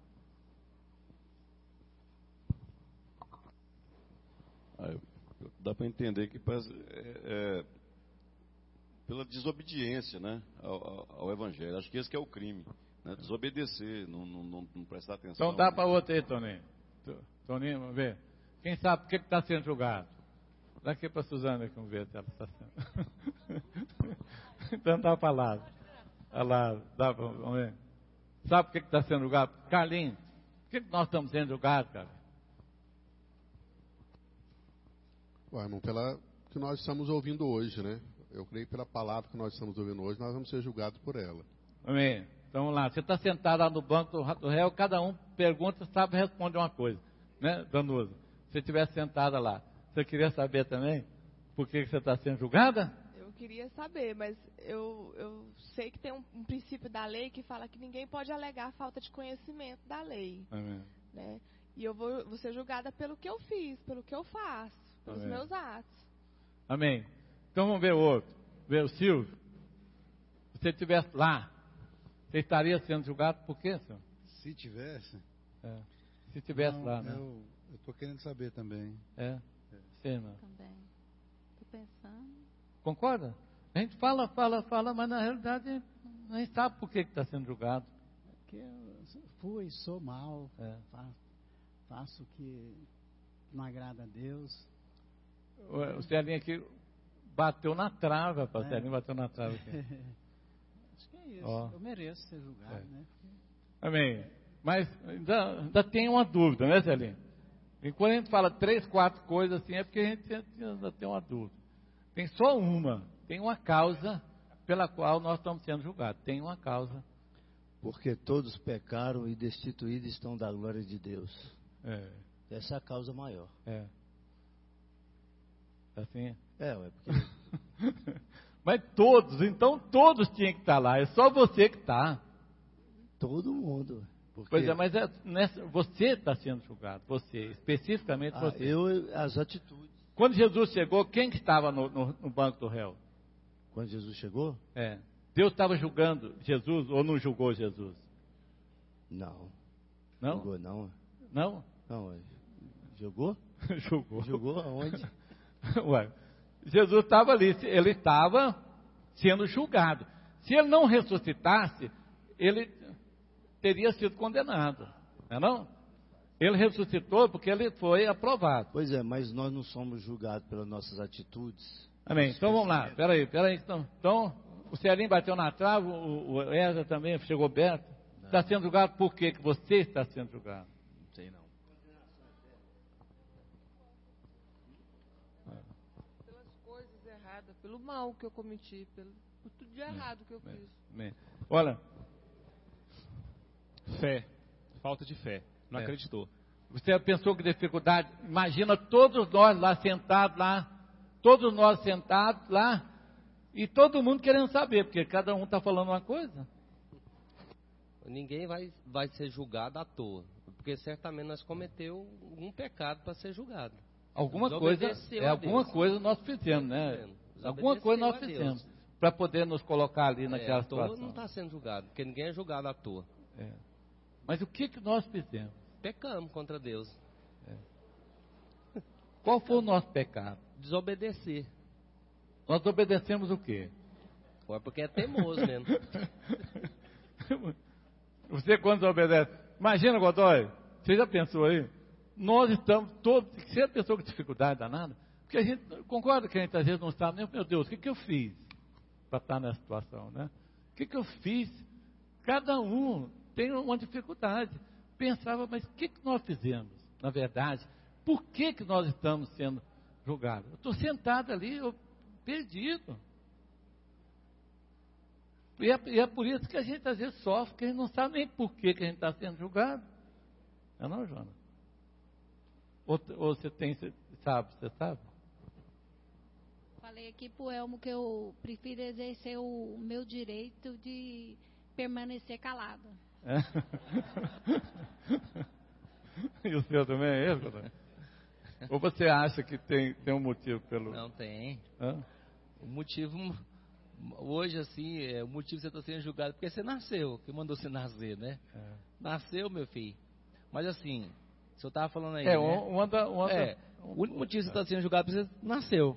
Ah, dá para entender que parece, é, é, pela desobediência, né, ao, ao, ao evangelho. Acho que esse que é o crime, né, desobedecer, não, não, não, não prestar atenção. Então dá para outro aí, Toninho. Toninho, vamos ver. Quem sabe por que está sendo julgado? Dá aqui para a Suzana, que vamos ver se ela está sendo. Então dá para lá. Lá, dá pra, vamos ver. Sabe por que está sendo julgado? Carlinhos, por que, que nós estamos sendo julgados, cara? Ué, irmão, pela que nós estamos ouvindo hoje, né? Eu creio que pela palavra que nós estamos ouvindo hoje, nós vamos ser julgados por ela. Amém. Então vamos lá. Você está sentado lá no banco do, do réu, cada um pergunta, sabe responder uma coisa, né, Danusa? Se você estivesse sentada lá, você queria saber também por que, que você está sendo julgada? Eu queria saber, mas eu, eu sei que tem um, um princípio da lei que fala que ninguém pode alegar falta de conhecimento da lei. Amém. Né? E eu vou, vou ser julgada pelo que eu fiz, pelo que eu faço, pelos Amém. meus atos. Amém. Então vamos ver o outro. Ver o Silvio. Se você estivesse lá, você estaria sendo julgado por quê, senhor? Se tivesse? É. Se estivesse Não, lá, né? Eu estou querendo saber também. É? Sim, irmão. Também. Estou pensando. Concorda? A gente fala, fala, fala, mas na realidade a gente sabe por que está sendo julgado. Porque eu fui, sou mal, É. faço, faço o que não agrada a Deus. O, o Celinho aqui bateu na trave, rapaz. É. O Celinho bateu na trave aqui. Acho que é isso. Ó. Eu mereço ser julgado, É. né? Amém. Mas ainda, ainda tem uma dúvida, né, Celinho? E quando a gente fala três, quatro coisas assim, é porque a gente ainda tem uma dúvida. Tem só uma. Tem uma causa pela qual nós estamos sendo julgados. Tem uma causa. Porque todos pecaram e destituídos estão da glória de Deus. É. Essa é a causa maior. É. Assim? É, ué, porque... Mas todos, então todos tinham que estar lá. É só você que está. Todo mundo. Porque... Pois é, mas é, nessa, você está sendo julgado. Você, especificamente ah, você. Eu, as atitudes. Quando Jesus chegou, quem que estava no, no, no banco do réu? Quando Jesus chegou? É. Deus estava julgando Jesus ou não julgou Jesus? Não. Não? Julgou não. Não? Não, ué. Julgou? Julgou. Julgou aonde? Ué, Jesus estava ali, ele estava sendo julgado. Se ele não ressuscitasse, ele teria sido condenado. Não é não? Ele ressuscitou porque ele foi aprovado. Pois é, mas nós não somos julgados pelas nossas atitudes. Amém. Então vamos lá. Peraí, peraí. Então, então o Celinho bateu na trave, o, o Ezra também chegou perto. Está sendo julgado por quê que você está sendo julgado? Não sei não. Pelas coisas erradas, pelo mal que eu cometi, pelo, por tudo de errado que eu fiz. Amém. Olha, Fé. Falta de fé. Não É. acreditou. você pensou que dificuldade? Imagina todos nós lá sentados lá, todos nós sentados lá, e todo mundo querendo saber, porque cada um está falando uma coisa. Ninguém vai, vai ser julgado à toa, porque certamente nós cometeu um pecado para ser julgado. Alguma coisa, é alguma coisa nós fizemos, né? Alguma coisa nós fizemos para poder nos colocar ali naquela é, à toa situação. não está sendo julgado, porque ninguém é julgado à toa. É. Mas o que que nós fizemos? Pecamos contra Deus. É. Qual foi o nosso pecado? Desobedecer. Nós obedecemos o quê? É porque é teimoso mesmo. Você quando obedece, imagina, Godoy, você já pensou aí? Nós estamos todos, você já pensou com dificuldade danada? Porque a gente, concorda que a gente às vezes não sabe nem, meu Deus, o que, que eu fiz para estar nessa situação, né? O que, que eu fiz? Cada um tem uma dificuldade. Pensava, mas o que, que nós fizemos, na verdade? Por que, que nós estamos sendo julgados? Eu estou sentado ali, eu, perdido. E é, e é por isso que a gente às vezes sofre, que a gente não sabe nem por que, que a gente está sendo julgado. Não é não, Joana? Ou, ou você tem, você sabe, você sabe? Falei aqui pro Elmo que eu prefiro exercer o meu direito de permanecer calada. É? E o seu também é isso, né? Ou você acha que tem, tem um motivo pelo... Não tem. Hã? O motivo, hoje assim, é, o motivo que você está sendo julgado porque você nasceu, que mandou você nascer, né? É. Nasceu, meu filho. Mas assim, o senhor estava falando aí, é, né? Uma da, uma é, da, o único motivo que você está sendo julgado porque você nasceu.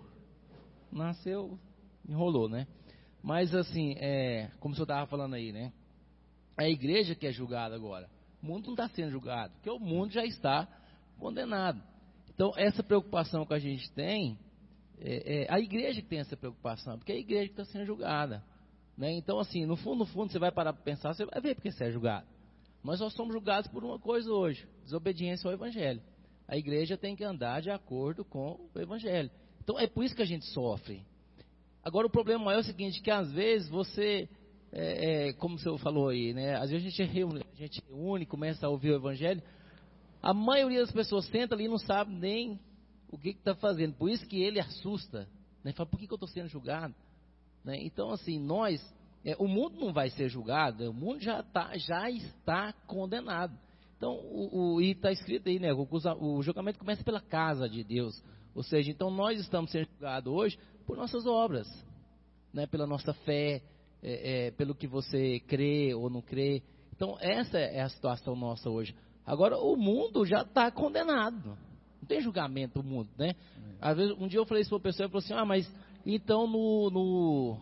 Nasceu, enrolou, né? Mas assim, é, como o senhor estava falando aí, né? É a igreja que é julgada agora. O mundo não está sendo julgado, porque o mundo já está condenado. Então, essa preocupação que a gente tem, é, é a igreja que tem essa preocupação, porque é a igreja que está sendo julgada. Né? Então, assim, no fundo, no fundo, você vai parar para pensar, você vai ver porque você é julgado. Nós só somos julgados por uma coisa hoje, desobediência ao Evangelho. A igreja tem que andar de acordo com o Evangelho. Então, é por isso que a gente sofre. Agora, o problema maior é o seguinte, que às vezes você, é, é, como o senhor falou aí, né? Às vezes a gente reúne, a gente reúne, começa a ouvir o Evangelho, a maioria das pessoas senta ali e não sabe nem o que está fazendo. Por isso que ele assusta. Né? Fala, por que, que eu estou sendo julgado? Né? Então, assim, nós... É, o mundo não vai ser julgado. O mundo já, tá, já está condenado. Então, o, o, e está escrito aí, né? O, o julgamento começa pela casa de Deus. Ou seja, então nós estamos sendo julgados hoje por nossas obras. Né? Pela nossa fé. É, é, pelo que você crê ou não crê. Então, essa é a situação nossa hoje. Agora, o mundo já está condenado. Não tem julgamento o mundo, né? Às vezes, um dia eu falei isso para uma pessoa, e falou assim, ah, mas então no, no,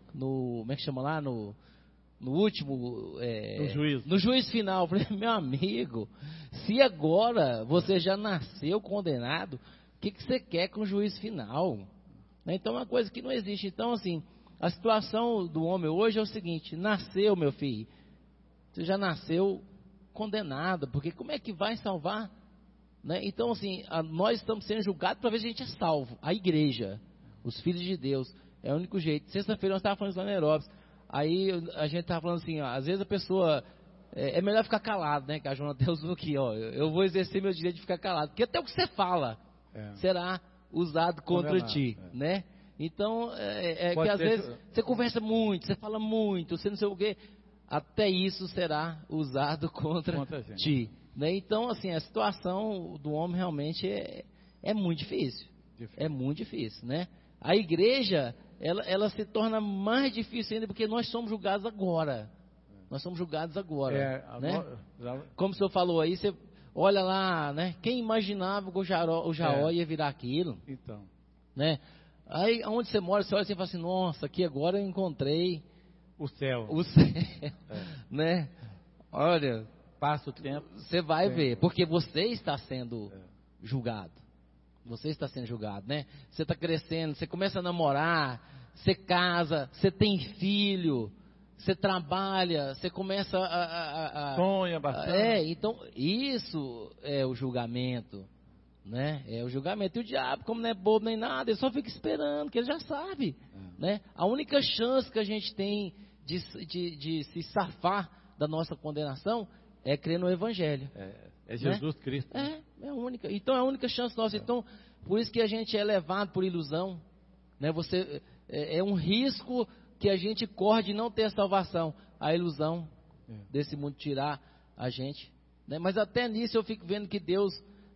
no, como é que chama lá? No, no último... É, no juízo. No juízo final. Eu falei, meu amigo, se agora você já nasceu condenado, o que, que você quer com o juízo final? Né? Então, é uma coisa que não existe. Então, assim, a situação do homem hoje é o seguinte, nasceu, meu filho, você já nasceu condenado, porque como é que vai salvar? Né? Então, assim, a, nós estamos sendo julgados para ver se a gente é salvo. A igreja, os filhos de Deus, é o único jeito. Sexta-feira nós estávamos falando isso lá na Aeróbis. Aí a gente estava falando assim, ó, às vezes a pessoa, é, é melhor ficar calado, né? Que a Joana até usou aqui, ó, eu, eu vou exercer meu direito de ficar calado, porque até o que você fala é. será usado contra Condenado, ti, é. né? Então, é, é que às vezes que... você conversa muito, você fala muito, você não sei o quê. Até isso será usado contra, contra ti. Né? Então, assim, a situação do homem realmente é, é muito difícil. difícil. É muito difícil, né? A igreja, ela, ela se torna mais difícil ainda porque nós somos julgados agora. Nós somos julgados agora. É, né? no... Como o senhor falou aí, você olha lá, né? Quem imaginava que o Jaó, o Jaó é. ia virar aquilo? Então. Né? Aí, onde você mora, você olha assim e fala assim, nossa, aqui agora eu encontrei... O céu. O céu. É. Né? Olha, passa o tempo. Você vai Sim. ver, porque você está sendo é. julgado. Você está sendo julgado, né? Você está crescendo, você começa a namorar, você casa, você tem filho, você trabalha, você começa a... a, a sonha bastante. É, então, isso é o julgamento, né? É o julgamento. E o diabo, como não é bobo nem nada, ele só fica esperando, que ele já sabe, é. né? A única chance que a gente tem de, de, de se safar da nossa condenação é crer no Evangelho. É, é Jesus né? Cristo. É, é a única. Então é a única chance nossa. É. Então, por isso que a gente é levado por ilusão. Né? Você, é, é um risco que a gente corre de não ter salvação. A ilusão é. desse mundo tirar a gente. Né? Mas até nisso eu fico vendo que Deus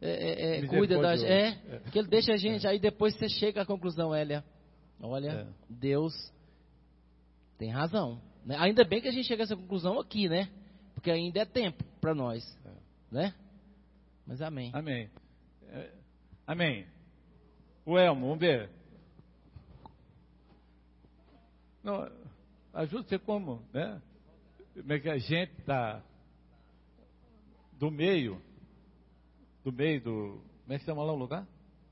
é, é, cuida da gente. É, é, que Ele deixa a gente. É. Aí depois você chega à conclusão, Elia. Olha, é. Deus tem razão. Né? Ainda bem que a gente chega a essa conclusão aqui, né? Porque ainda é tempo para nós. É. Né? Mas amém. Amém. É, amém. O Elmo, vamos ver. Não, ajuda você como, né? Como é que a gente está do meio, do meio do, como é que chama lá o lugar?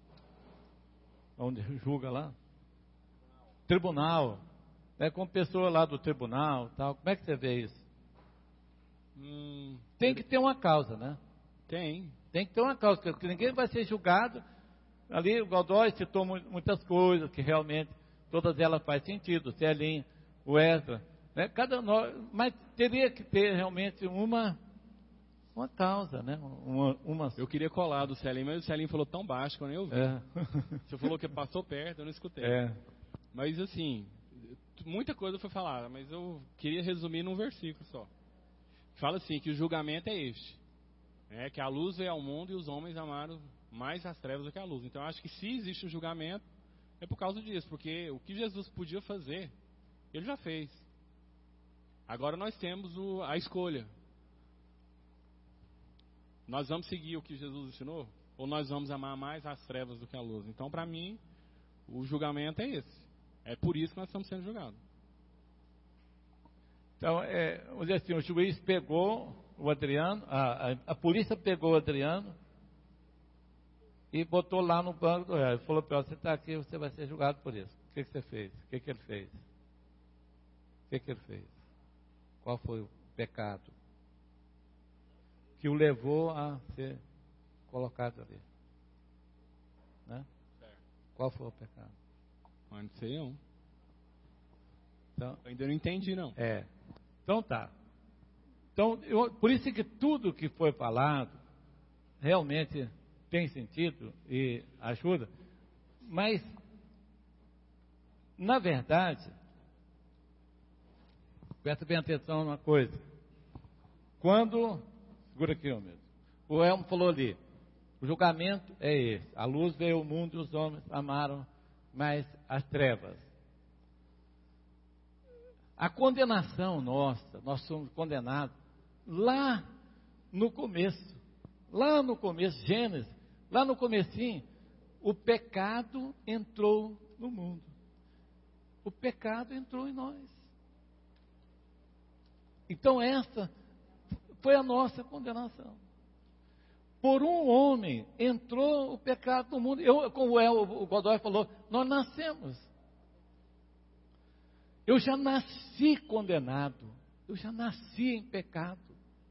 Onde julga lá? Tribunal. É como pessoa lá do tribunal, tal. Como é que você vê isso? Hum, tem que ter uma causa, né? Tem. Tem que ter uma causa, porque ninguém vai ser julgado. Ali o Godoy citou muitas coisas que realmente todas elas fazem sentido. O Celinho, o Ezra, Né? Cada nós, mas teria que ter realmente uma, uma causa, né? Uma, uma... Eu queria colar do Celinho, mas o Celinho falou tão baixo que eu nem ouvi. É. Você falou que passou perto, eu não escutei. É. Mas assim, muita coisa foi falada, mas eu queria resumir num versículo só. Fala assim, que o julgamento é este. É que a luz veio ao mundo e os homens amaram mais as trevas do que a luz. Então eu acho que se existe um julgamento, é por causa disso. Porque o que Jesus podia fazer, Ele já fez. Agora nós temos o, a escolha. Nós vamos seguir o que Jesus ensinou? Ou nós vamos amar mais as trevas do que a luz? Então para mim, o julgamento é esse. É por isso que nós estamos sendo julgados. Então, é, vamos dizer assim, o juiz pegou o Adriano, a, a, a polícia pegou o Adriano e botou lá no banco do réu. Falou para ele, você está aqui, você vai ser julgado por isso. O que, que você fez? O que, que ele fez? O que, que ele fez? Qual foi o pecado que o levou a ser colocado ali? Né? Qual foi o pecado? Mas não sei não. Então, eu ainda não entendi não. É. Então tá. Então, eu, por isso que tudo que foi falado realmente tem sentido e ajuda. Mas, na verdade, presta bem atenção numa coisa. Quando, segura aqui, meu Deus, o Elmo falou ali, o julgamento é esse. A luz veio ao mundo e os homens amaram mais as trevas. A condenação nossa, nós somos condenados lá no começo, lá no começo, Gênesis, lá no comecinho, o pecado entrou no mundo. O pecado entrou em nós. Então essa foi a nossa condenação. Por um homem entrou o pecado no mundo. Eu, como é, o Godoy falou, nós nascemos. Eu já nasci condenado. Eu já nasci em pecado.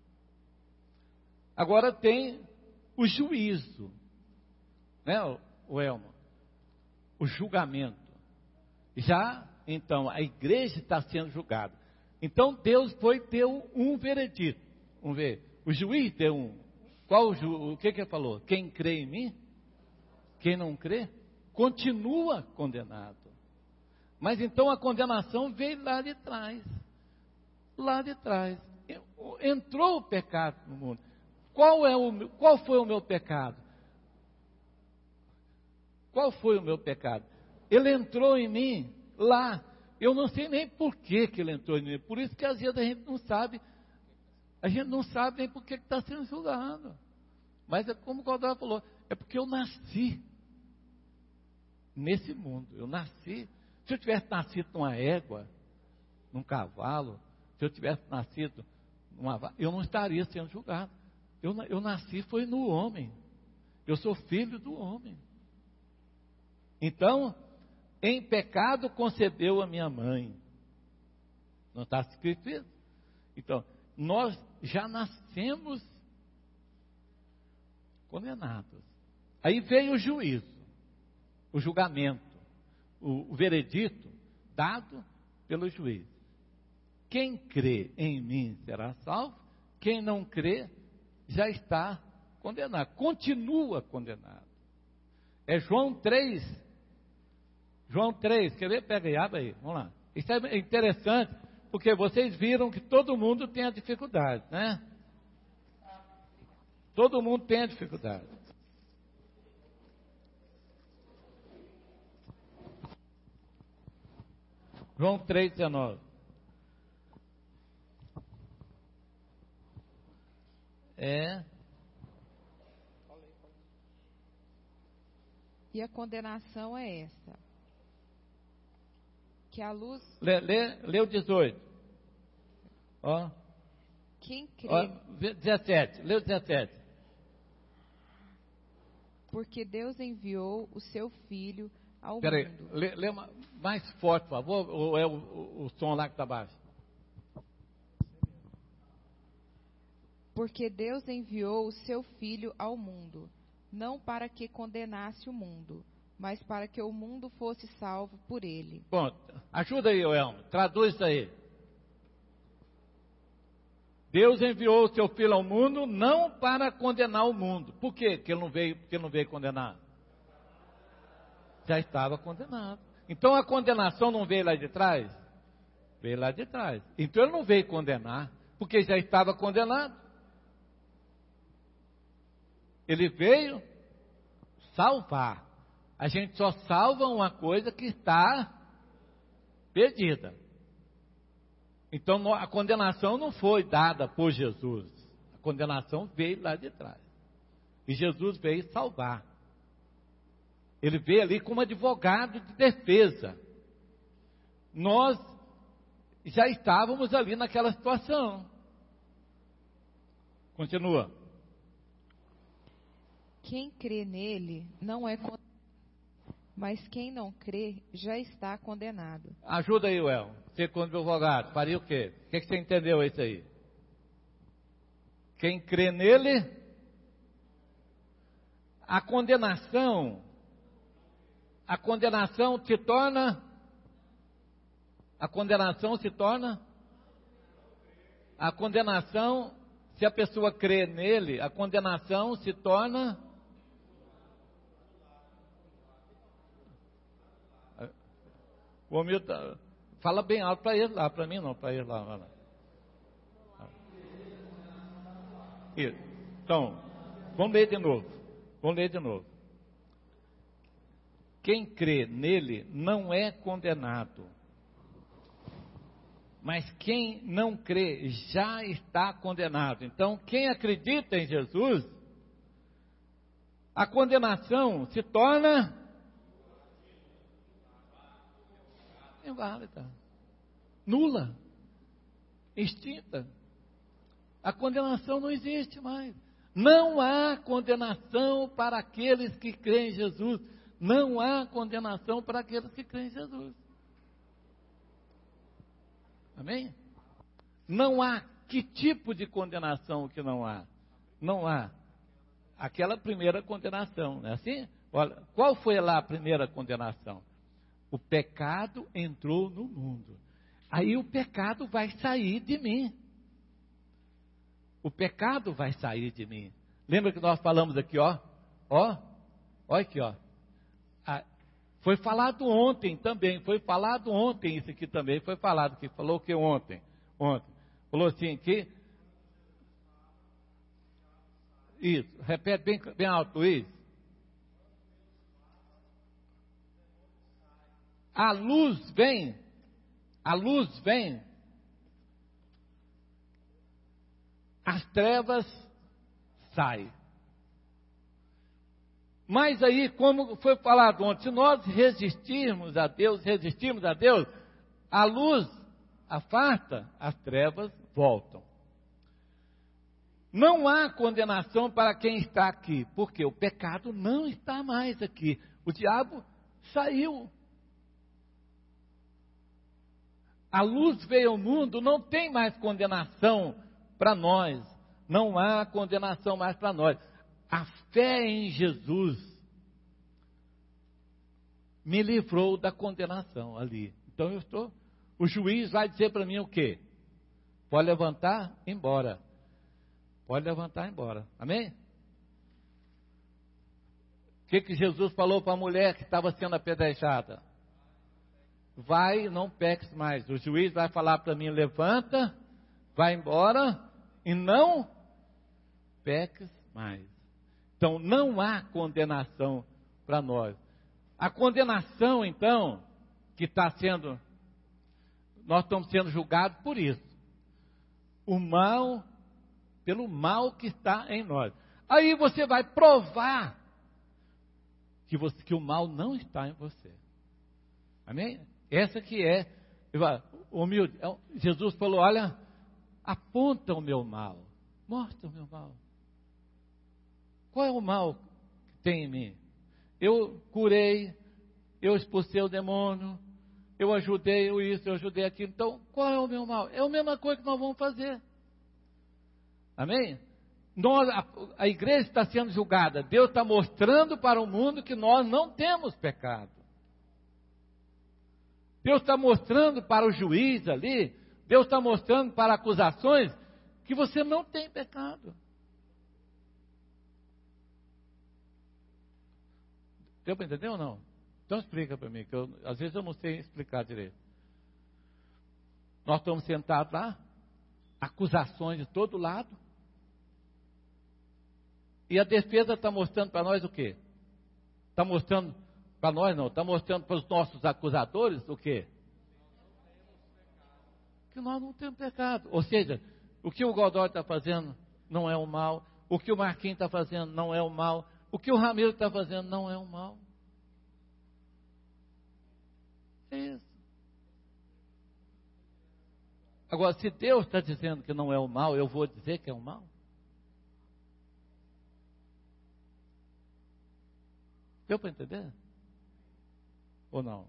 Agora tem o juízo, né, o Elmo? O julgamento. Já, então, a igreja está sendo julgada. Então Deus foi deu um veredito. Vamos ver. O juiz deu um. Qual o, ju, o que que ele falou? Quem crê em mim? Quem não crê? Continua condenado. Mas então a condenação veio lá de trás. Lá de trás. Entrou o pecado no mundo. Qual, é o, qual foi o meu pecado? Qual foi o meu pecado? Ele entrou em mim lá. Eu não sei nem por que, que ele entrou em mim. Por isso que às vezes a gente não sabe. A gente não sabe nem por que está sendo julgado. Mas é como o Godoy falou, é porque eu nasci nesse mundo. Eu nasci. Se eu tivesse nascido numa égua, num cavalo, se eu tivesse nascido numa, eu não estaria sendo julgado. Eu, eu nasci foi no homem. Eu sou filho do homem. Então, em pecado concebeu a minha mãe. Não está escrito isso? Então, nós já nascemos condenados. Aí veio o juízo, o julgamento, o, o veredito dado pelo juiz. Quem crê em mim será salvo, quem não crê já está condenado, continua condenado. É João três, João três, quer ver? Pega aí, abre aí, vamos lá. Isso é interessante, porque vocês viram que todo mundo tem a dificuldade, né? Todo mundo tem a dificuldade. João três, dezenove. É. E a condenação é essa. Que a luz... Lê, lê, lê o dezoito. Ó. Quem crê... Ó, dezessete. Lê o dezessete. Porque Deus enviou o seu Filho ao Pera mundo. Aí, lê, lê mais forte, por favor, ou é o, o, o som lá que está baixo? Porque Deus enviou o seu Filho ao mundo, não para que condenasse o mundo, mas para que o mundo fosse salvo por ele. Bom, ajuda aí, Elmo, traduz isso aí. Deus enviou o seu Filho ao mundo não para condenar o mundo. Por quê? Porque ele não veio, porque ele não veio condenar. Já estava condenado. Então a condenação não veio lá de trás? Veio lá de trás. Então ele não veio condenar, porque já estava condenado. Ele veio salvar. A gente só salva uma coisa que está perdida. Então a condenação não foi dada por Jesus. A condenação veio lá de trás. E Jesus veio salvar. Ele veio ali como advogado de defesa. Nós já estávamos ali naquela situação. Continua. Quem crê nele não é condenado, mas quem não crê já está condenado. Ajuda aí, Uel. Você, quando advogado, faria o quê? O que, que você entendeu isso aí? Quem crê nele, a condenação, a condenação se torna, a condenação se torna, a condenação, se a pessoa crê nele, a condenação se torna, o homem fala bem alto para ele lá, para mim não, para ele lá. lá. Então, vamos ler de novo. Vamos ler de novo. Quem crê nele não é condenado. Mas quem não crê já está condenado. Então, quem acredita em Jesus, a condenação se torna inválida, nula, extinta. A condenação não existe mais. Não há condenação para aqueles que creem em Jesus. Não há condenação para aqueles que creem em Jesus. Amém? Não há. Que tipo de condenação que não há? Não há. Aquela primeira condenação, não é assim? Olha, qual foi lá a primeira condenação? O pecado entrou no mundo. Aí o pecado vai sair de mim. O pecado vai sair de mim. Lembra que nós falamos aqui, ó? Ó, olha aqui, ó. Ah, foi falado ontem também, foi falado ontem isso aqui também, foi falado que falou o que ontem? Ontem. Falou assim que... Isso, repete bem, bem alto, Luiz. A luz vem, a luz vem, as trevas saem. Mas aí, como foi falado ontem, se nós resistirmos a Deus, resistirmos a Deus, a luz afasta, as trevas voltam. Não há condenação para quem está aqui, porque o pecado não está mais aqui. O diabo saiu. A luz veio ao mundo, não tem mais condenação para nós. Não há condenação mais para nós. A fé em Jesus me livrou da condenação ali. Então eu estou... O juiz vai dizer para mim o quê? Pode levantar, embora. Pode levantar, embora. Amém? O que, que Jesus falou para a mulher que estava sendo apedrejada? Vai, não peques mais. O juiz vai falar para mim, levanta, vai embora e não peques mais. Então, não há condenação para nós. A condenação, então, que está sendo, nós estamos sendo julgados por isso. O mal, pelo mal que está em nós. Aí você vai provar que, você, que o mal não está em você. Amém? Essa que é, humilde. Jesus falou, olha, aponta o meu mal, mostra o meu mal. Qual é o mal que tem em mim? Eu curei, eu expulsei o demônio, eu ajudei eu isso, eu ajudei aquilo. Então, qual é o meu mal? É a mesma coisa que nós vamos fazer. Amém? Nós, a, a igreja está sendo julgada. Deus está mostrando para o mundo que nós não temos pecado. Deus está mostrando para o juiz ali, Deus está mostrando para acusações que você não tem pecado. Deu para entender ou não? Então explica para mim, que eu, às vezes eu não sei explicar direito. Nós estamos sentados lá, acusações de todo lado, e a defesa está mostrando para nós o quê? Está mostrando para nós não, está mostrando para os nossos acusadores o quê? Que nós não temos pecado. Ou seja, o que o Godoy está fazendo não é o mal, o que o Marquinhos está fazendo não é o mal, o que o Ramiro está fazendo não é o mal. É isso. Agora, se Deus está dizendo que não é o mal, eu vou dizer que é o mal? Deu para entender? Ou não?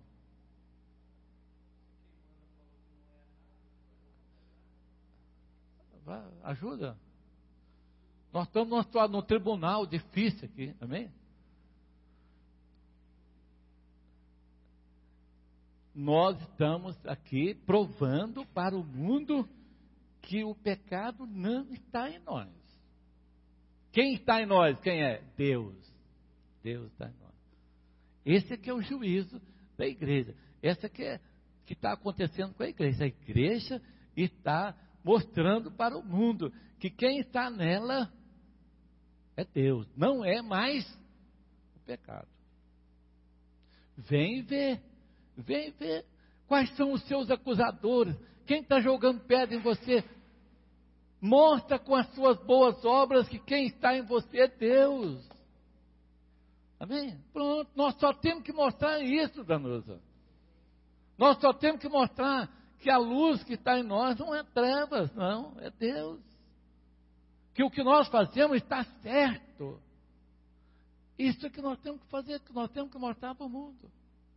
Vai, ajuda. Nós estamos num tribunal difícil aqui, amém? Nós estamos aqui provando para o mundo que o pecado não está em nós. Quem está em nós? Quem é? Deus. Deus está em nós. Esse aqui é o juízo da igreja. Essa que é que está acontecendo com a igreja. A igreja está mostrando para o mundo que quem está nela é Deus. Não é mais o pecado. Vem ver. Vem ver quais são os seus acusadores. Quem está jogando pedra em você? Mostra com as suas boas obras que quem está em você é Deus. Amém? Pronto, nós só temos que mostrar isso, Danusa. Nós só temos que mostrar que a luz que está em nós não é trevas, não, é Deus. Que o que nós fazemos está certo. Isso é que nós temos que fazer, que nós temos que mostrar para o mundo.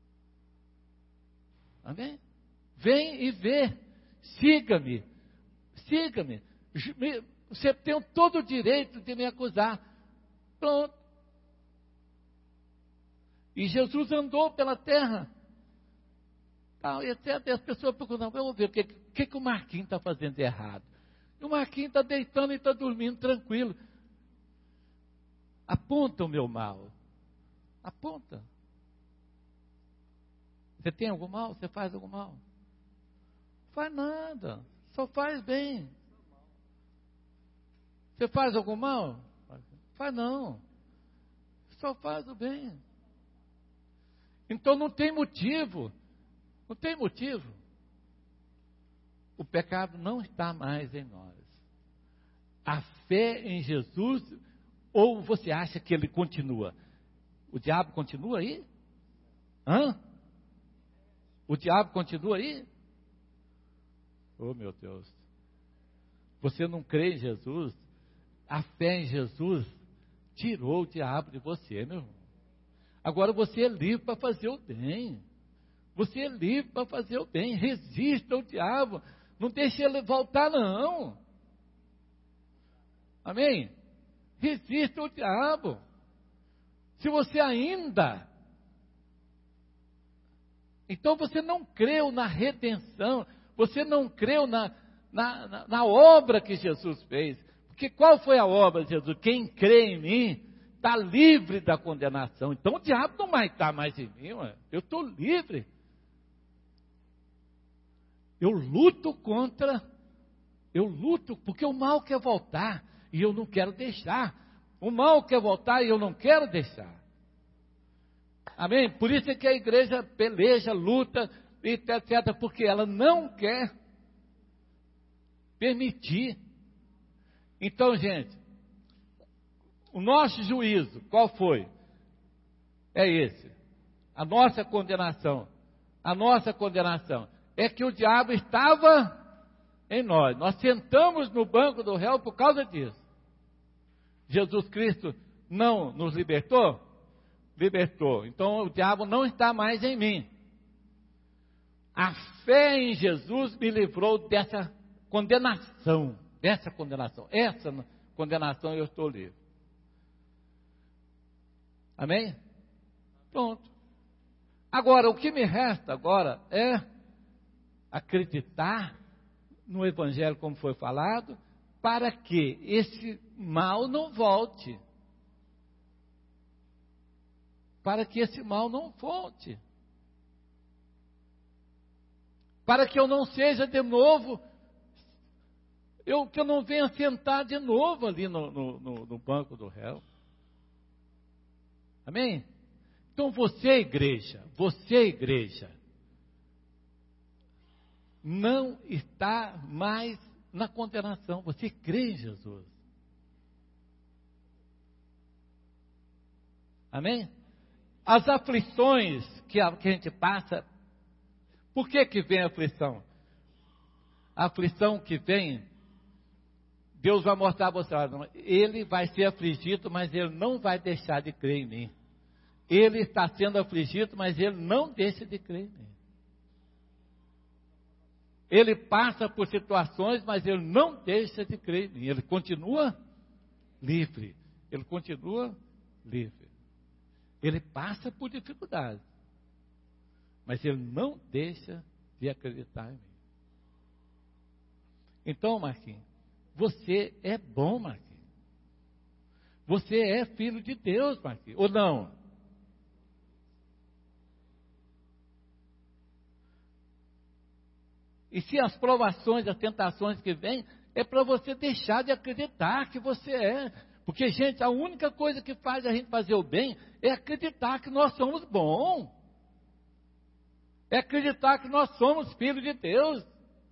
Amém? Vem e vê. Siga-me. Siga-me. Você tem todo o direito de me acusar. Pronto. E Jesus andou pela terra. Tá, e até as pessoas perguntam, vamos ver o que, que, que o Marquinhos está fazendo de errado. E o Marquinhos está deitando e está dormindo tranquilo. Aponta o meu mal. Aponta. Você tem algum mal? Você faz algum mal? Faz nada. Só faz bem. Você faz algum mal? Faz não. Só faz o bem. Então não tem motivo. Não tem motivo. O pecado não está mais em nós. A fé em Jesus, ou você acha que ele continua? O diabo continua aí? Hã? O diabo continua aí? Oh, meu Deus. Você não crê em Jesus? A fé em Jesus tirou o diabo de você, meu irmão. Agora você é livre para fazer o bem. Você é livre para fazer o bem. Resista ao diabo. Não deixe ele voltar, não. Amém? Resista ao diabo. Se você ainda... Então você não creu na redenção, você não creu na, na, na, na obra que Jesus fez. Porque qual foi a obra de Jesus? Quem crê em mim está livre da condenação. Então o diabo não vai estar mais em mim, ué. Eu estou livre. Eu luto contra, eu luto porque o mal quer voltar e eu não quero deixar. O mal quer voltar e eu não quero deixar. Amém? Por isso é que a igreja peleja, luta, etcétera, porque ela não quer permitir. Então, gente, o nosso juízo, qual foi? É esse. A nossa condenação. A nossa condenação é que o diabo estava em nós. Nós sentamos no banco do réu por causa disso. Jesus Cristo não nos libertou? Libertou. Então o diabo não está mais em mim. A fé em Jesus me livrou dessa condenação. Dessa condenação. Essa condenação eu estou livre. Amém? Pronto. Agora, o que me resta agora é acreditar no Evangelho como foi falado, para que esse mal não volte. Para que esse mal não volte. Para que eu não seja de novo, eu, que eu não venha sentar de novo ali no, no, no, no banco do réu. Amém? Então você, igreja, você, igreja, não está mais na condenação. Você crê em Jesus. Amém? As aflições que a, que a gente passa, por que que vem a aflição? A aflição que vem, Deus vai mostrar a você, ele vai ser afligido, mas ele não vai deixar de crer em mim. Ele está sendo afligido, mas ele não deixa de crer em mim. Ele passa por situações, mas ele não deixa de crer em mim. Ele continua livre. Ele continua livre. Ele passa por dificuldades, mas ele não deixa de acreditar em mim. Então, Marquinhos, você é bom, Marquinhos. Você é filho de Deus, Marquinhos, ou não? E se as provações, as tentações que vêm, é para você deixar de acreditar que você é. Porque, gente, a única coisa que faz a gente fazer o bem é acreditar que nós somos bons. É acreditar que nós somos filhos de Deus.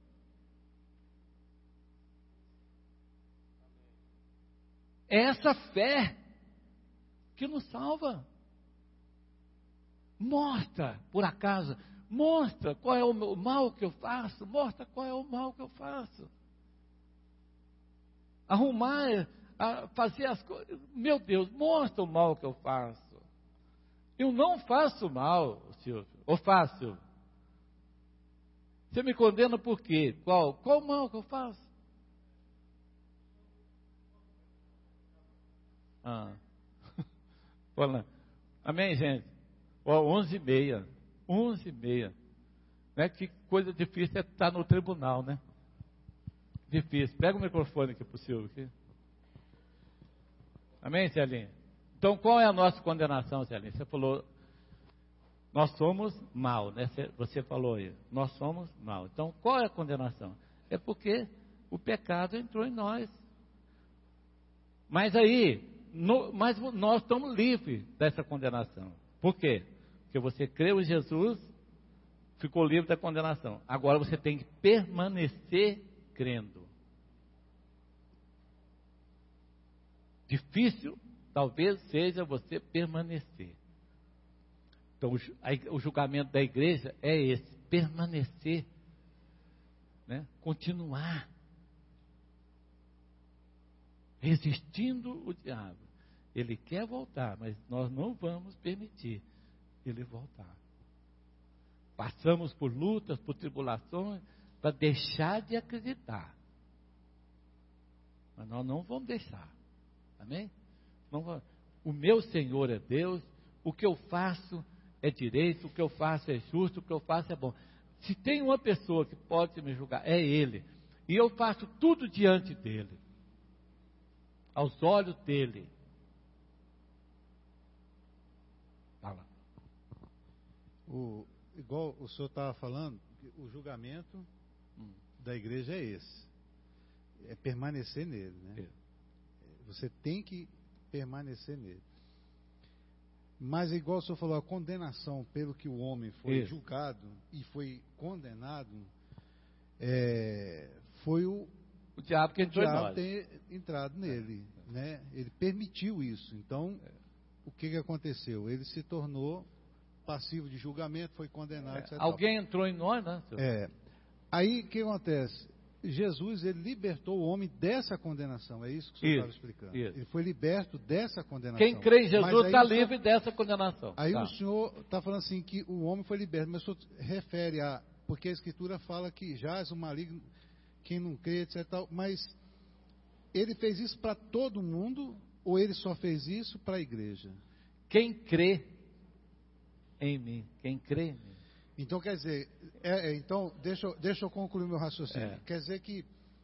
É essa fé que nos salva. Mostra, por acaso, mostra qual é o meu- mal que eu faço. Mostra qual é o mal que eu faço. Arrumar, a fazer as coisas. Meu Deus, mostra o mal que eu faço. Eu não faço mal, Silvio. Ou faço, Silvio? Você me condena por quê? Qual? Qual o mal que eu faço? Ah. Olha, amém, gente? Ó, onze e meia. Onze e meia. Né? Que coisa difícil é estar no tribunal, né? Difícil. Pega o microfone aqui para o Silvio. Aqui. Amém, Celinha? Então, qual é a nossa condenação, Celinha? Você falou, nós somos mal, né? Você falou aí, nós somos mal. Então, qual é a condenação? É porque o pecado entrou em nós. Mas aí, no, mas nós estamos livres dessa condenação. Por quê? Porque você creu em Jesus, ficou livre da condenação. Agora você tem que permanecer crendo. Difícil, talvez seja você permanecer. Então, o julgamento da igreja é esse: permanecer, né? Continuar resistindo o diabo. Ele quer voltar, mas nós não vamos permitir ele voltar. Passamos por lutas, por tribulações, para deixar de acreditar. Mas nós não vamos deixar. Amém? Não vamos. O meu Senhor é Deus, o que eu faço é direito, o que eu faço é justo, o que eu faço é bom. Se tem uma pessoa que pode me julgar, é Ele. E eu faço tudo diante dEle, aos olhos dEle. Fala. O, igual o senhor estava falando, o julgamento hum. da igreja é esse. É permanecer nele, né? É. Você tem que permanecer nele. Mas igual o senhor falou, a condenação pelo que o homem foi Isso. julgado e foi condenado, é, foi o, o diabo que entrou o diabo em nós. ter entrado nele, é. né? Ele permitiu isso. Então, é. o que, que aconteceu? Ele se tornou passivo de julgamento, foi condenado. É. etcétera. Alguém entrou em nós, né? Senhor? É. Aí o que acontece? Jesus, ele libertou o homem dessa condenação. É isso que o senhor estava explicando. Isso. Ele foi liberto dessa condenação. Quem crê em Jesus está livre dessa condenação. Aí tá. o senhor está falando assim que o homem foi liberto, mas o senhor refere a... Porque a Escritura fala que jaz o maligno, quem não crê, etcétera. Mas ele fez isso para todo mundo ou ele só fez isso para a igreja? Quem crê em mim. Quem crê em mim. Então, quer dizer, é, é, então, deixa, eu, deixa eu concluir meu raciocínio. É. Quer dizer que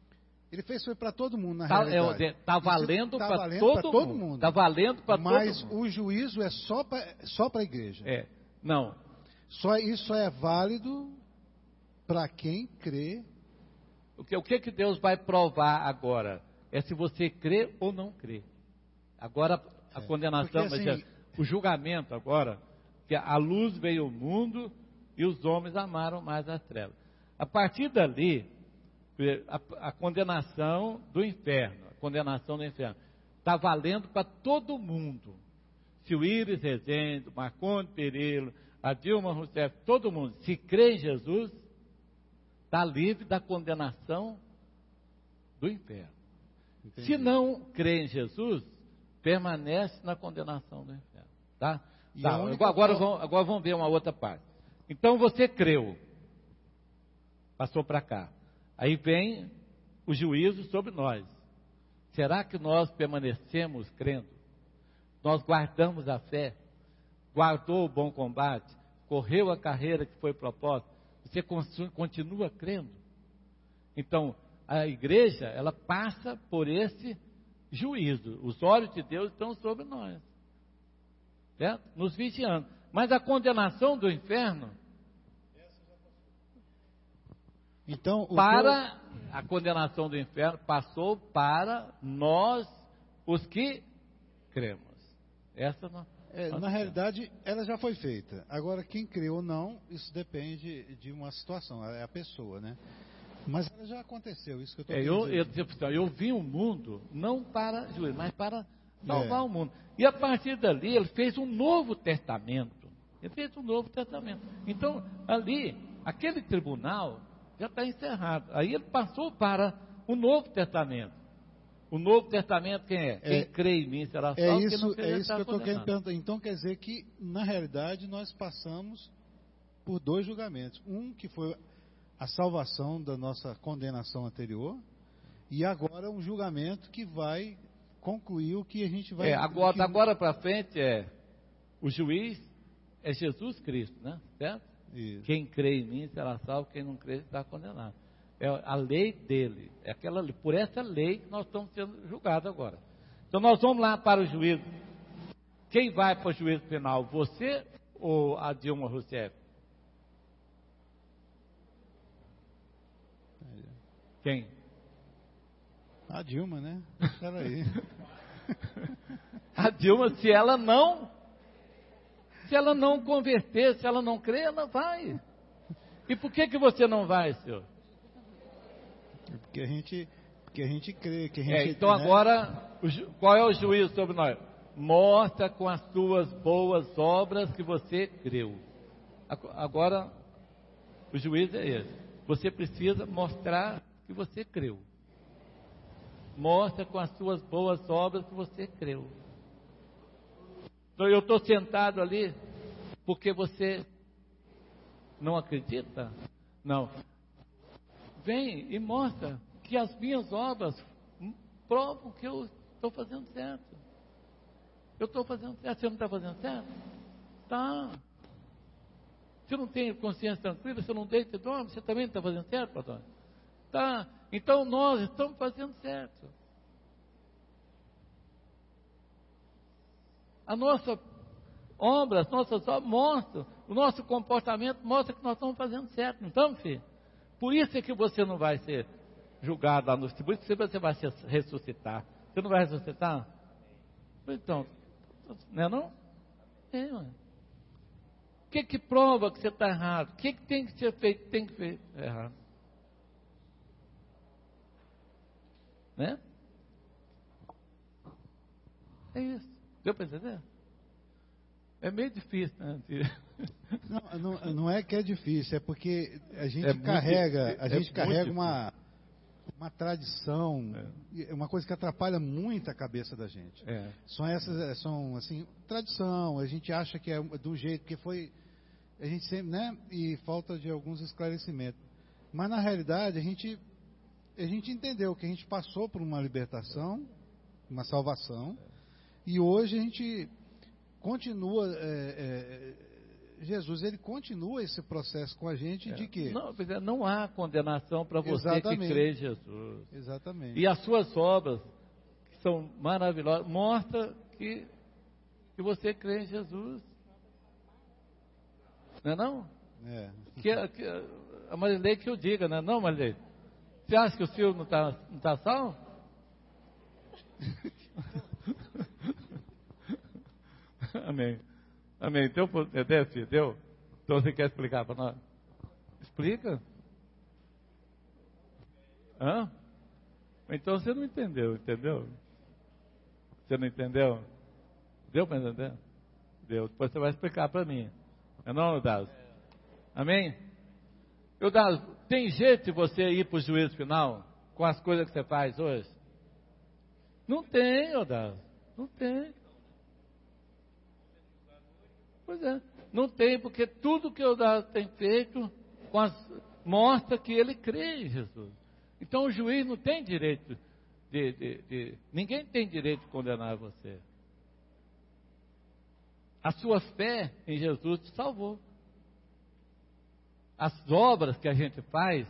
Ele fez foi para todo mundo, na tá, realidade. Está valendo tá para todo, todo mundo. Está valendo para todo mundo. Mas o juízo é só para só para a igreja. É, não. Só, isso é válido para quem crê. O que, o que que Deus vai provar agora? É se você crê ou não crê. Agora, a é, condenação, porque, assim, mas, o julgamento agora, que a luz veio ao mundo e os homens amaram mais as trevas. A partir dali, a, a condenação do inferno, a condenação do inferno, está valendo para todo mundo. Se o Íris Rezende, o Marcondes Perillo, a Dilma Rousseff, todo mundo, se crê em Jesus, está livre da condenação do inferno. Entendi. Se não crê em Jesus, permanece na condenação do inferno. Tá? Tá, agora, vamos, agora vamos ver uma outra parte. Então você creu, passou para cá. Aí vem o juízo sobre nós. Será que nós permanecemos crendo? Nós guardamos a fé? Guardou o bom combate? Correu a carreira que foi proposta? Você continua crendo? Então, a igreja, ela passa por esse juízo. Os olhos de Deus estão sobre nós. Certo? Nos vigiando. Mas a condenação do inferno... Então, para eu... a condenação do inferno passou para nós, os que cremos. Essa não... É, na realidade, ela já foi feita. Agora, quem crê ou não, isso depende de uma situação, é a pessoa, né? Mas ela já aconteceu, isso que eu estou é, dizendo. Eu, eu, eu vi o mundo, não para juízo, mas para salvar é. o mundo. E a partir dali, ele fez um novo testamento. Ele fez um novo testamento. Então, ali, aquele tribunal já está encerrado. Aí ele passou para o Novo Testamento. O Novo Testamento quem é? Quem é, crê em mim será salvo. É isso, quem não crê, é isso que eu estou querendo condenado. perguntar. Então quer dizer que, na realidade, nós passamos por dois julgamentos. Um que foi a salvação da nossa condenação anterior, e agora um julgamento que vai concluir o que a gente vai... É, agora, que... agora para frente é o juiz é Jesus Cristo, né? Certo? Isso. Quem crê em mim será salvo, quem não crê está condenado. É a lei dele, é aquela, por essa lei que nós estamos sendo julgados agora. Então nós vamos lá para o juízo. Quem vai para o juízo final? Você ou a Dilma Rousseff? Quem? A Dilma, né? Espera aí. A Dilma, se ela não, se ela não converter, se ela não crer, ela vai. E por que que você não vai, senhor? Porque a gente, porque a gente crê, que a gente... É, então né? Agora, o, qual é o juízo sobre nós? Mostra com as tuas boas obras que você creu. Agora, o juízo é esse. Você precisa mostrar que você creu. Mostra com as suas boas obras que você creu. Então eu estou sentado ali porque você não acredita? Não. Vem e mostra que as minhas obras provam que eu estou fazendo certo. Eu estou fazendo certo. Você não está fazendo certo? Tá. Você não tem consciência tranquila, você não deita e dorme, você também não está fazendo certo, pastor? Tá. Então nós estamos fazendo certo. A nossa obra, as nossas obras mostram, o nosso comportamento mostra que nós estamos fazendo certo, não estamos, filho? Por isso é que você não vai ser julgado lá nos tribunais, porque você vai se ressuscitar. Você não vai ressuscitar? Então, não é não? É, mano. O que que prova que você está errado? O que que tem que ser feito? Tem que ser errado. Né? É isso. Deu para entender? É meio difícil, né? Não, não, não é que é difícil, é porque a gente é carrega, muito, a gente é carrega uma, uma tradição, é. uma coisa que atrapalha muito a cabeça da gente. É. São essas, são assim, tradição, a gente acha que é do jeito que foi, a gente sempre, né? E falta de alguns esclarecimentos. Mas na realidade a gente, a gente entendeu que a gente passou por uma libertação, uma salvação, e hoje a gente continua é, é, Jesus, ele continua esse processo com a gente É. de quê? Não, não há condenação para você Exatamente. que crê em Jesus. Exatamente. E as suas obras, que são maravilhosas, mostram que, que você crê em Jesus. Não é não? É. Que, que, a Marilei que eu diga, não é não, Marilei? Você acha que o Silvio não está não tá salvo? Amém. Amém. Então, entendeu, filho? Deu? Então você quer explicar para nós? Explica. Hã? Então você não entendeu, entendeu? Você não entendeu? Deu para entender? Deu. Depois você vai explicar para mim. É não, Eudásio? Amém? Eudásio, tem jeito de você ir para o juízo final com as coisas que você faz hoje? Não tem, Eudásio. Não tem. Pois é. Não tem, porque tudo que o Eudásio tem feito com as, mostra que ele crê em Jesus. Então o juiz não tem direito de, de, de... Ninguém tem direito de condenar você. A sua fé em Jesus te salvou. As obras que a gente faz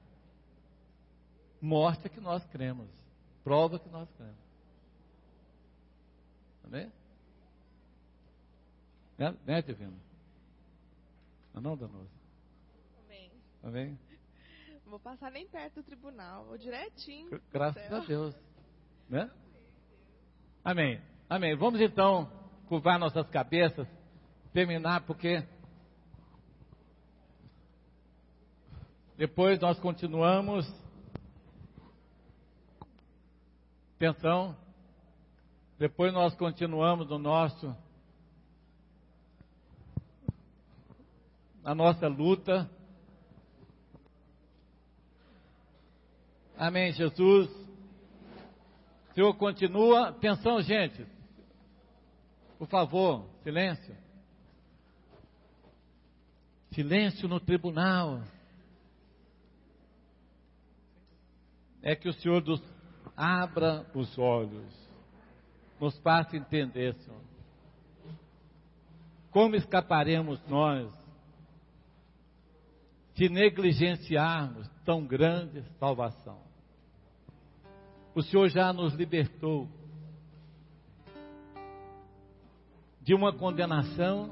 mostra que nós cremos. Prova que nós cremos. Amém? Né, né Divino? Não, não, Danoso? Amém. Amém? Não vou passar nem perto do tribunal, vou direitinho. Graças a Deus. Né? Amém. Amém. Vamos então curvar nossas cabeças, terminar, porque depois nós continuamos. Atenção. Depois nós continuamos no nosso a nossa luta. Amém, Jesus. O Senhor continua. Atenção, gente. Por favor, silêncio. Silêncio no tribunal. É que o Senhor nos abra os olhos. Nos faça entender, Senhor. Como escaparemos nós se negligenciarmos tão grande salvação? O Senhor já nos libertou de uma condenação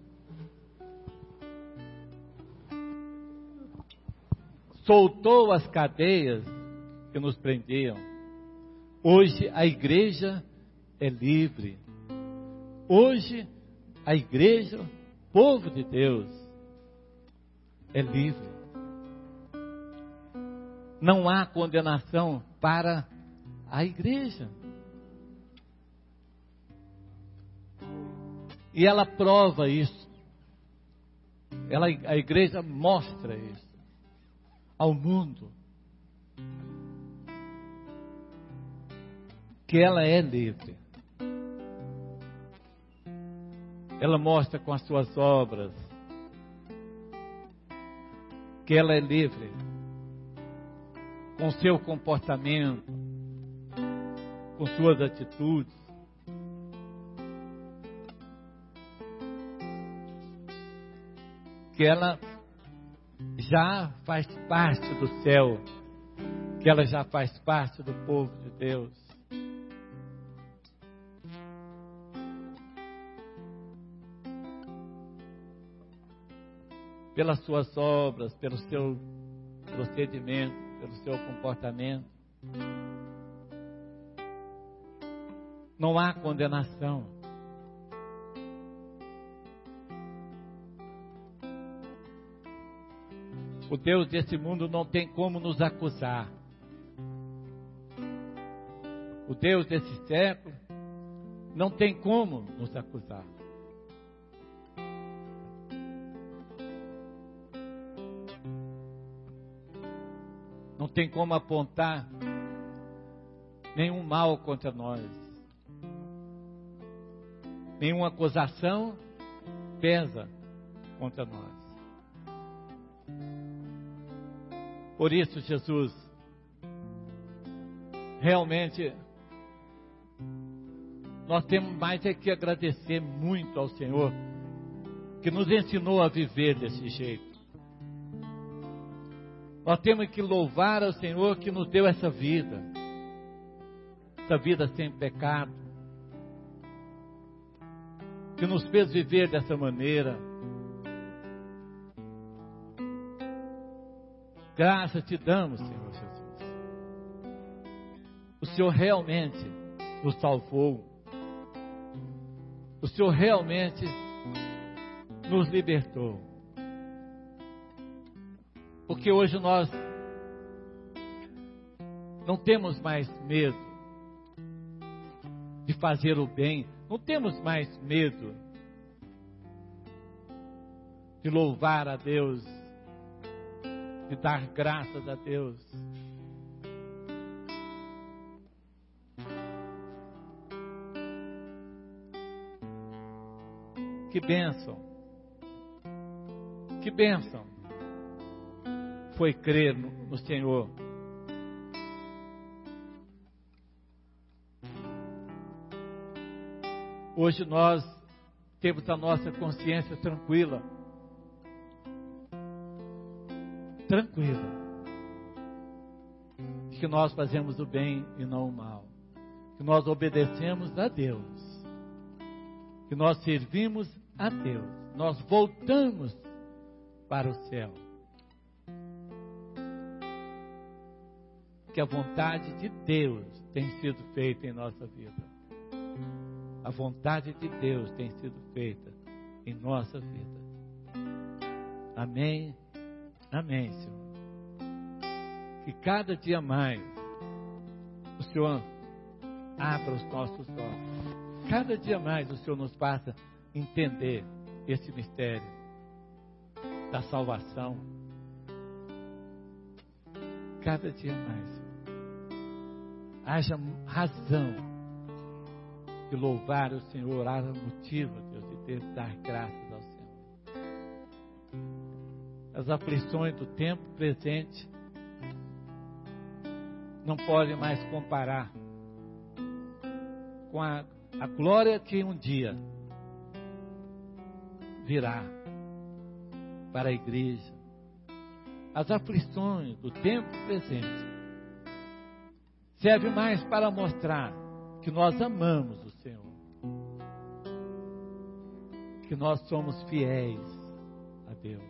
soltou as cadeias que nos prendiam. Hoje a igreja é livre. Hoje a igreja, povo de Deus, é livre. Não há condenação para a igreja. E ela prova isso. Ela, a igreja mostra isso ao mundo. Que ela é livre. Ela mostra com as suas obras que ela é livre, com seu comportamento, com suas atitudes. Que ela já faz parte do céu, que ela já faz parte do povo de Deus. Pelas suas obras, pelo seu procedimento, pelo seu comportamento. Não há condenação. O Deus desse mundo não tem como nos acusar. O Deus desse século não tem como nos acusar. Não tem como apontar nenhum mal contra nós. Nenhuma acusação pesa contra nós. Por isso, Jesus, realmente, nós temos mais é que agradecer muito ao Senhor que nos ensinou a viver desse jeito. Nós temos que louvar ao Senhor que nos deu essa vida, essa vida sem pecado, que nos fez viver dessa maneira. Graças te damos, Senhor Jesus. O Senhor realmente nos salvou. O Senhor realmente nos libertou. Porque hoje nós não temos mais medo de fazer o bem, não temos mais medo de louvar a Deus, de dar graças a Deus. Que bênção, que bênção foi crer no, no Senhor. Hoje nós temos a nossa consciência tranquila, tranquila, de que nós fazemos o bem e não o mal, que nós obedecemos a Deus, que nós servimos a Deus, nós voltamos para o céu. Que a vontade de Deus tem sido feita em nossa vida. A vontade de Deus tem sido feita em nossa vida. Amém, amém, Senhor. Que cada dia mais o Senhor abra os nossos olhos. Cada dia mais o Senhor nos faça entender esse mistério da salvação. Cada dia mais, Senhor. Haja razão de louvar o Senhor, haja motivo, Deus, de ter, dar graças ao Senhor. As aflições do tempo presente não podem mais comparar com a, a glória que um dia virá para a igreja. As aflições do tempo presente serve mais para mostrar que nós amamos o Senhor, que nós somos fiéis a Deus.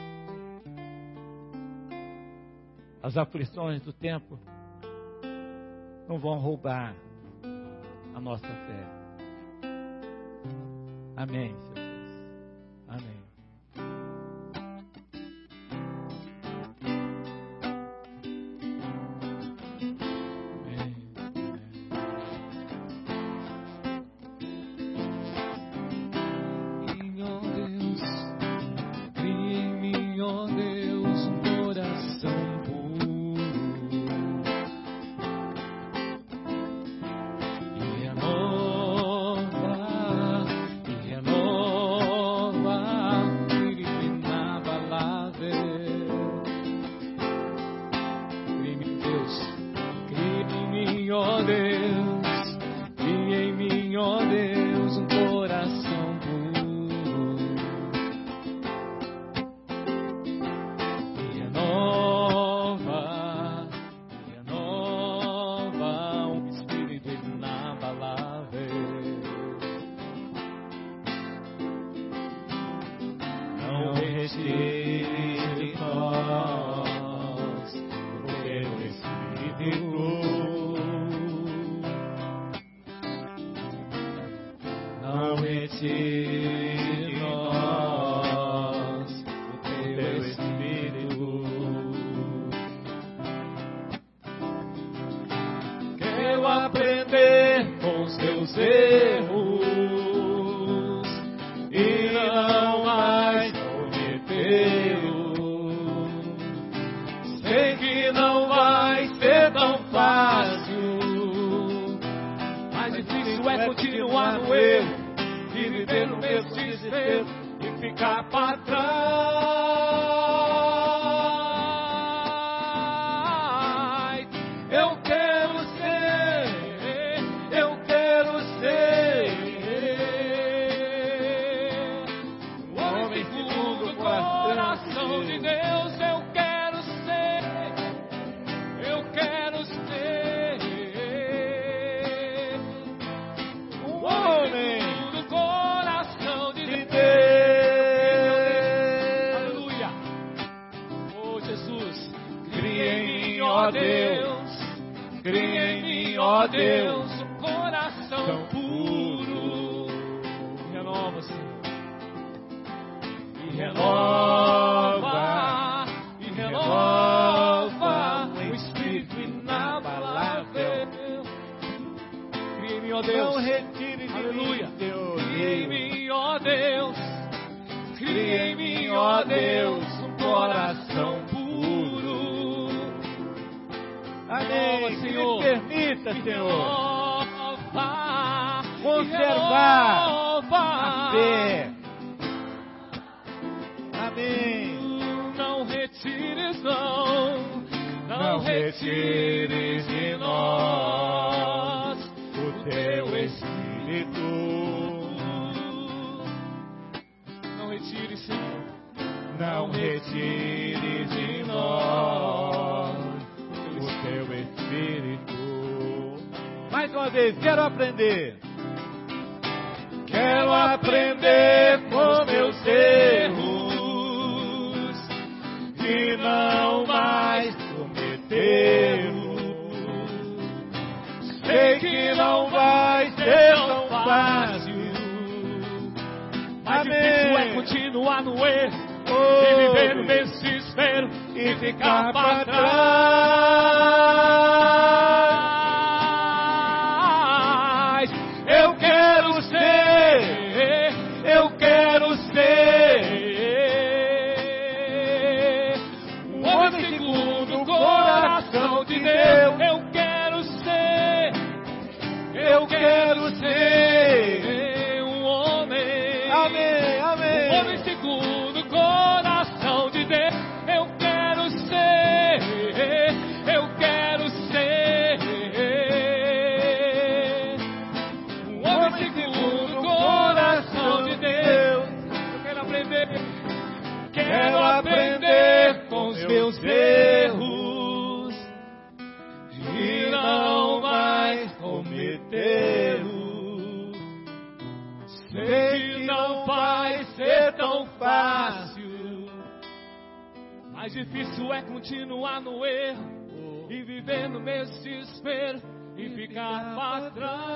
As aflições do tempo não vão roubar a nossa fé. Amém, Jesus. Amém. Homem ó Deus. Cria em mim, ó Deus, um coração puro. Renova, Senhor. E renova, e renova o Espírito na palavra. Cria em mim, ó Deus. Não retire de Aleluia. mim, Deus. Cria em mim, ó Deus. Cria em mim, ó Deus, um coração puro. Amém, Senhor. Me permita, Senhor, conservar a fé. Amém. Não retires, não. Não, Não retires de nós o teu Espírito. Não retires, Senhor. Não retires de nós o teu Espírito. Mais uma vez, quero aprender. Quero aprender com meus erros e não mais cometê-los. Sei que não vai ser tão fácil. Mais difícil é continuar no erro Oh, e viver no desespero e ficar para trás. Eu quero ser, eu quero ser um homem segundo o coração de Deus. Eu quero ser, Eu quero ser um homem. Amém, amém. Um homem segundo o coração de Deus. Eu quero ser, eu quero ser um homem segundo o coração de Deus. Eu quero aprender, quero aprender com os meus erros e não mais cometê-los. Sei que não vai ser tão fácil. Mais difícil é continuar no erro e viver no meu desespero e ficar para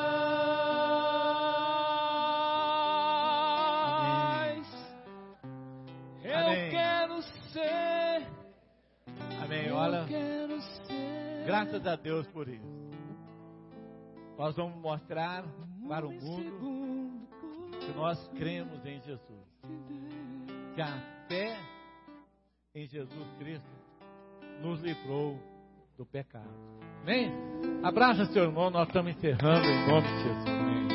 trás. Eu Amém. quero ser. Amém. Eu Olha, quero ser. graças a Deus por isso. Nós vamos mostrar para o mundo que nós cremos em Jesus. Que a fé em Jesus Cristo nos livrou do pecado. Amém? Abraça seu irmão, nós estamos encerrando em nome de Jesus. Amém.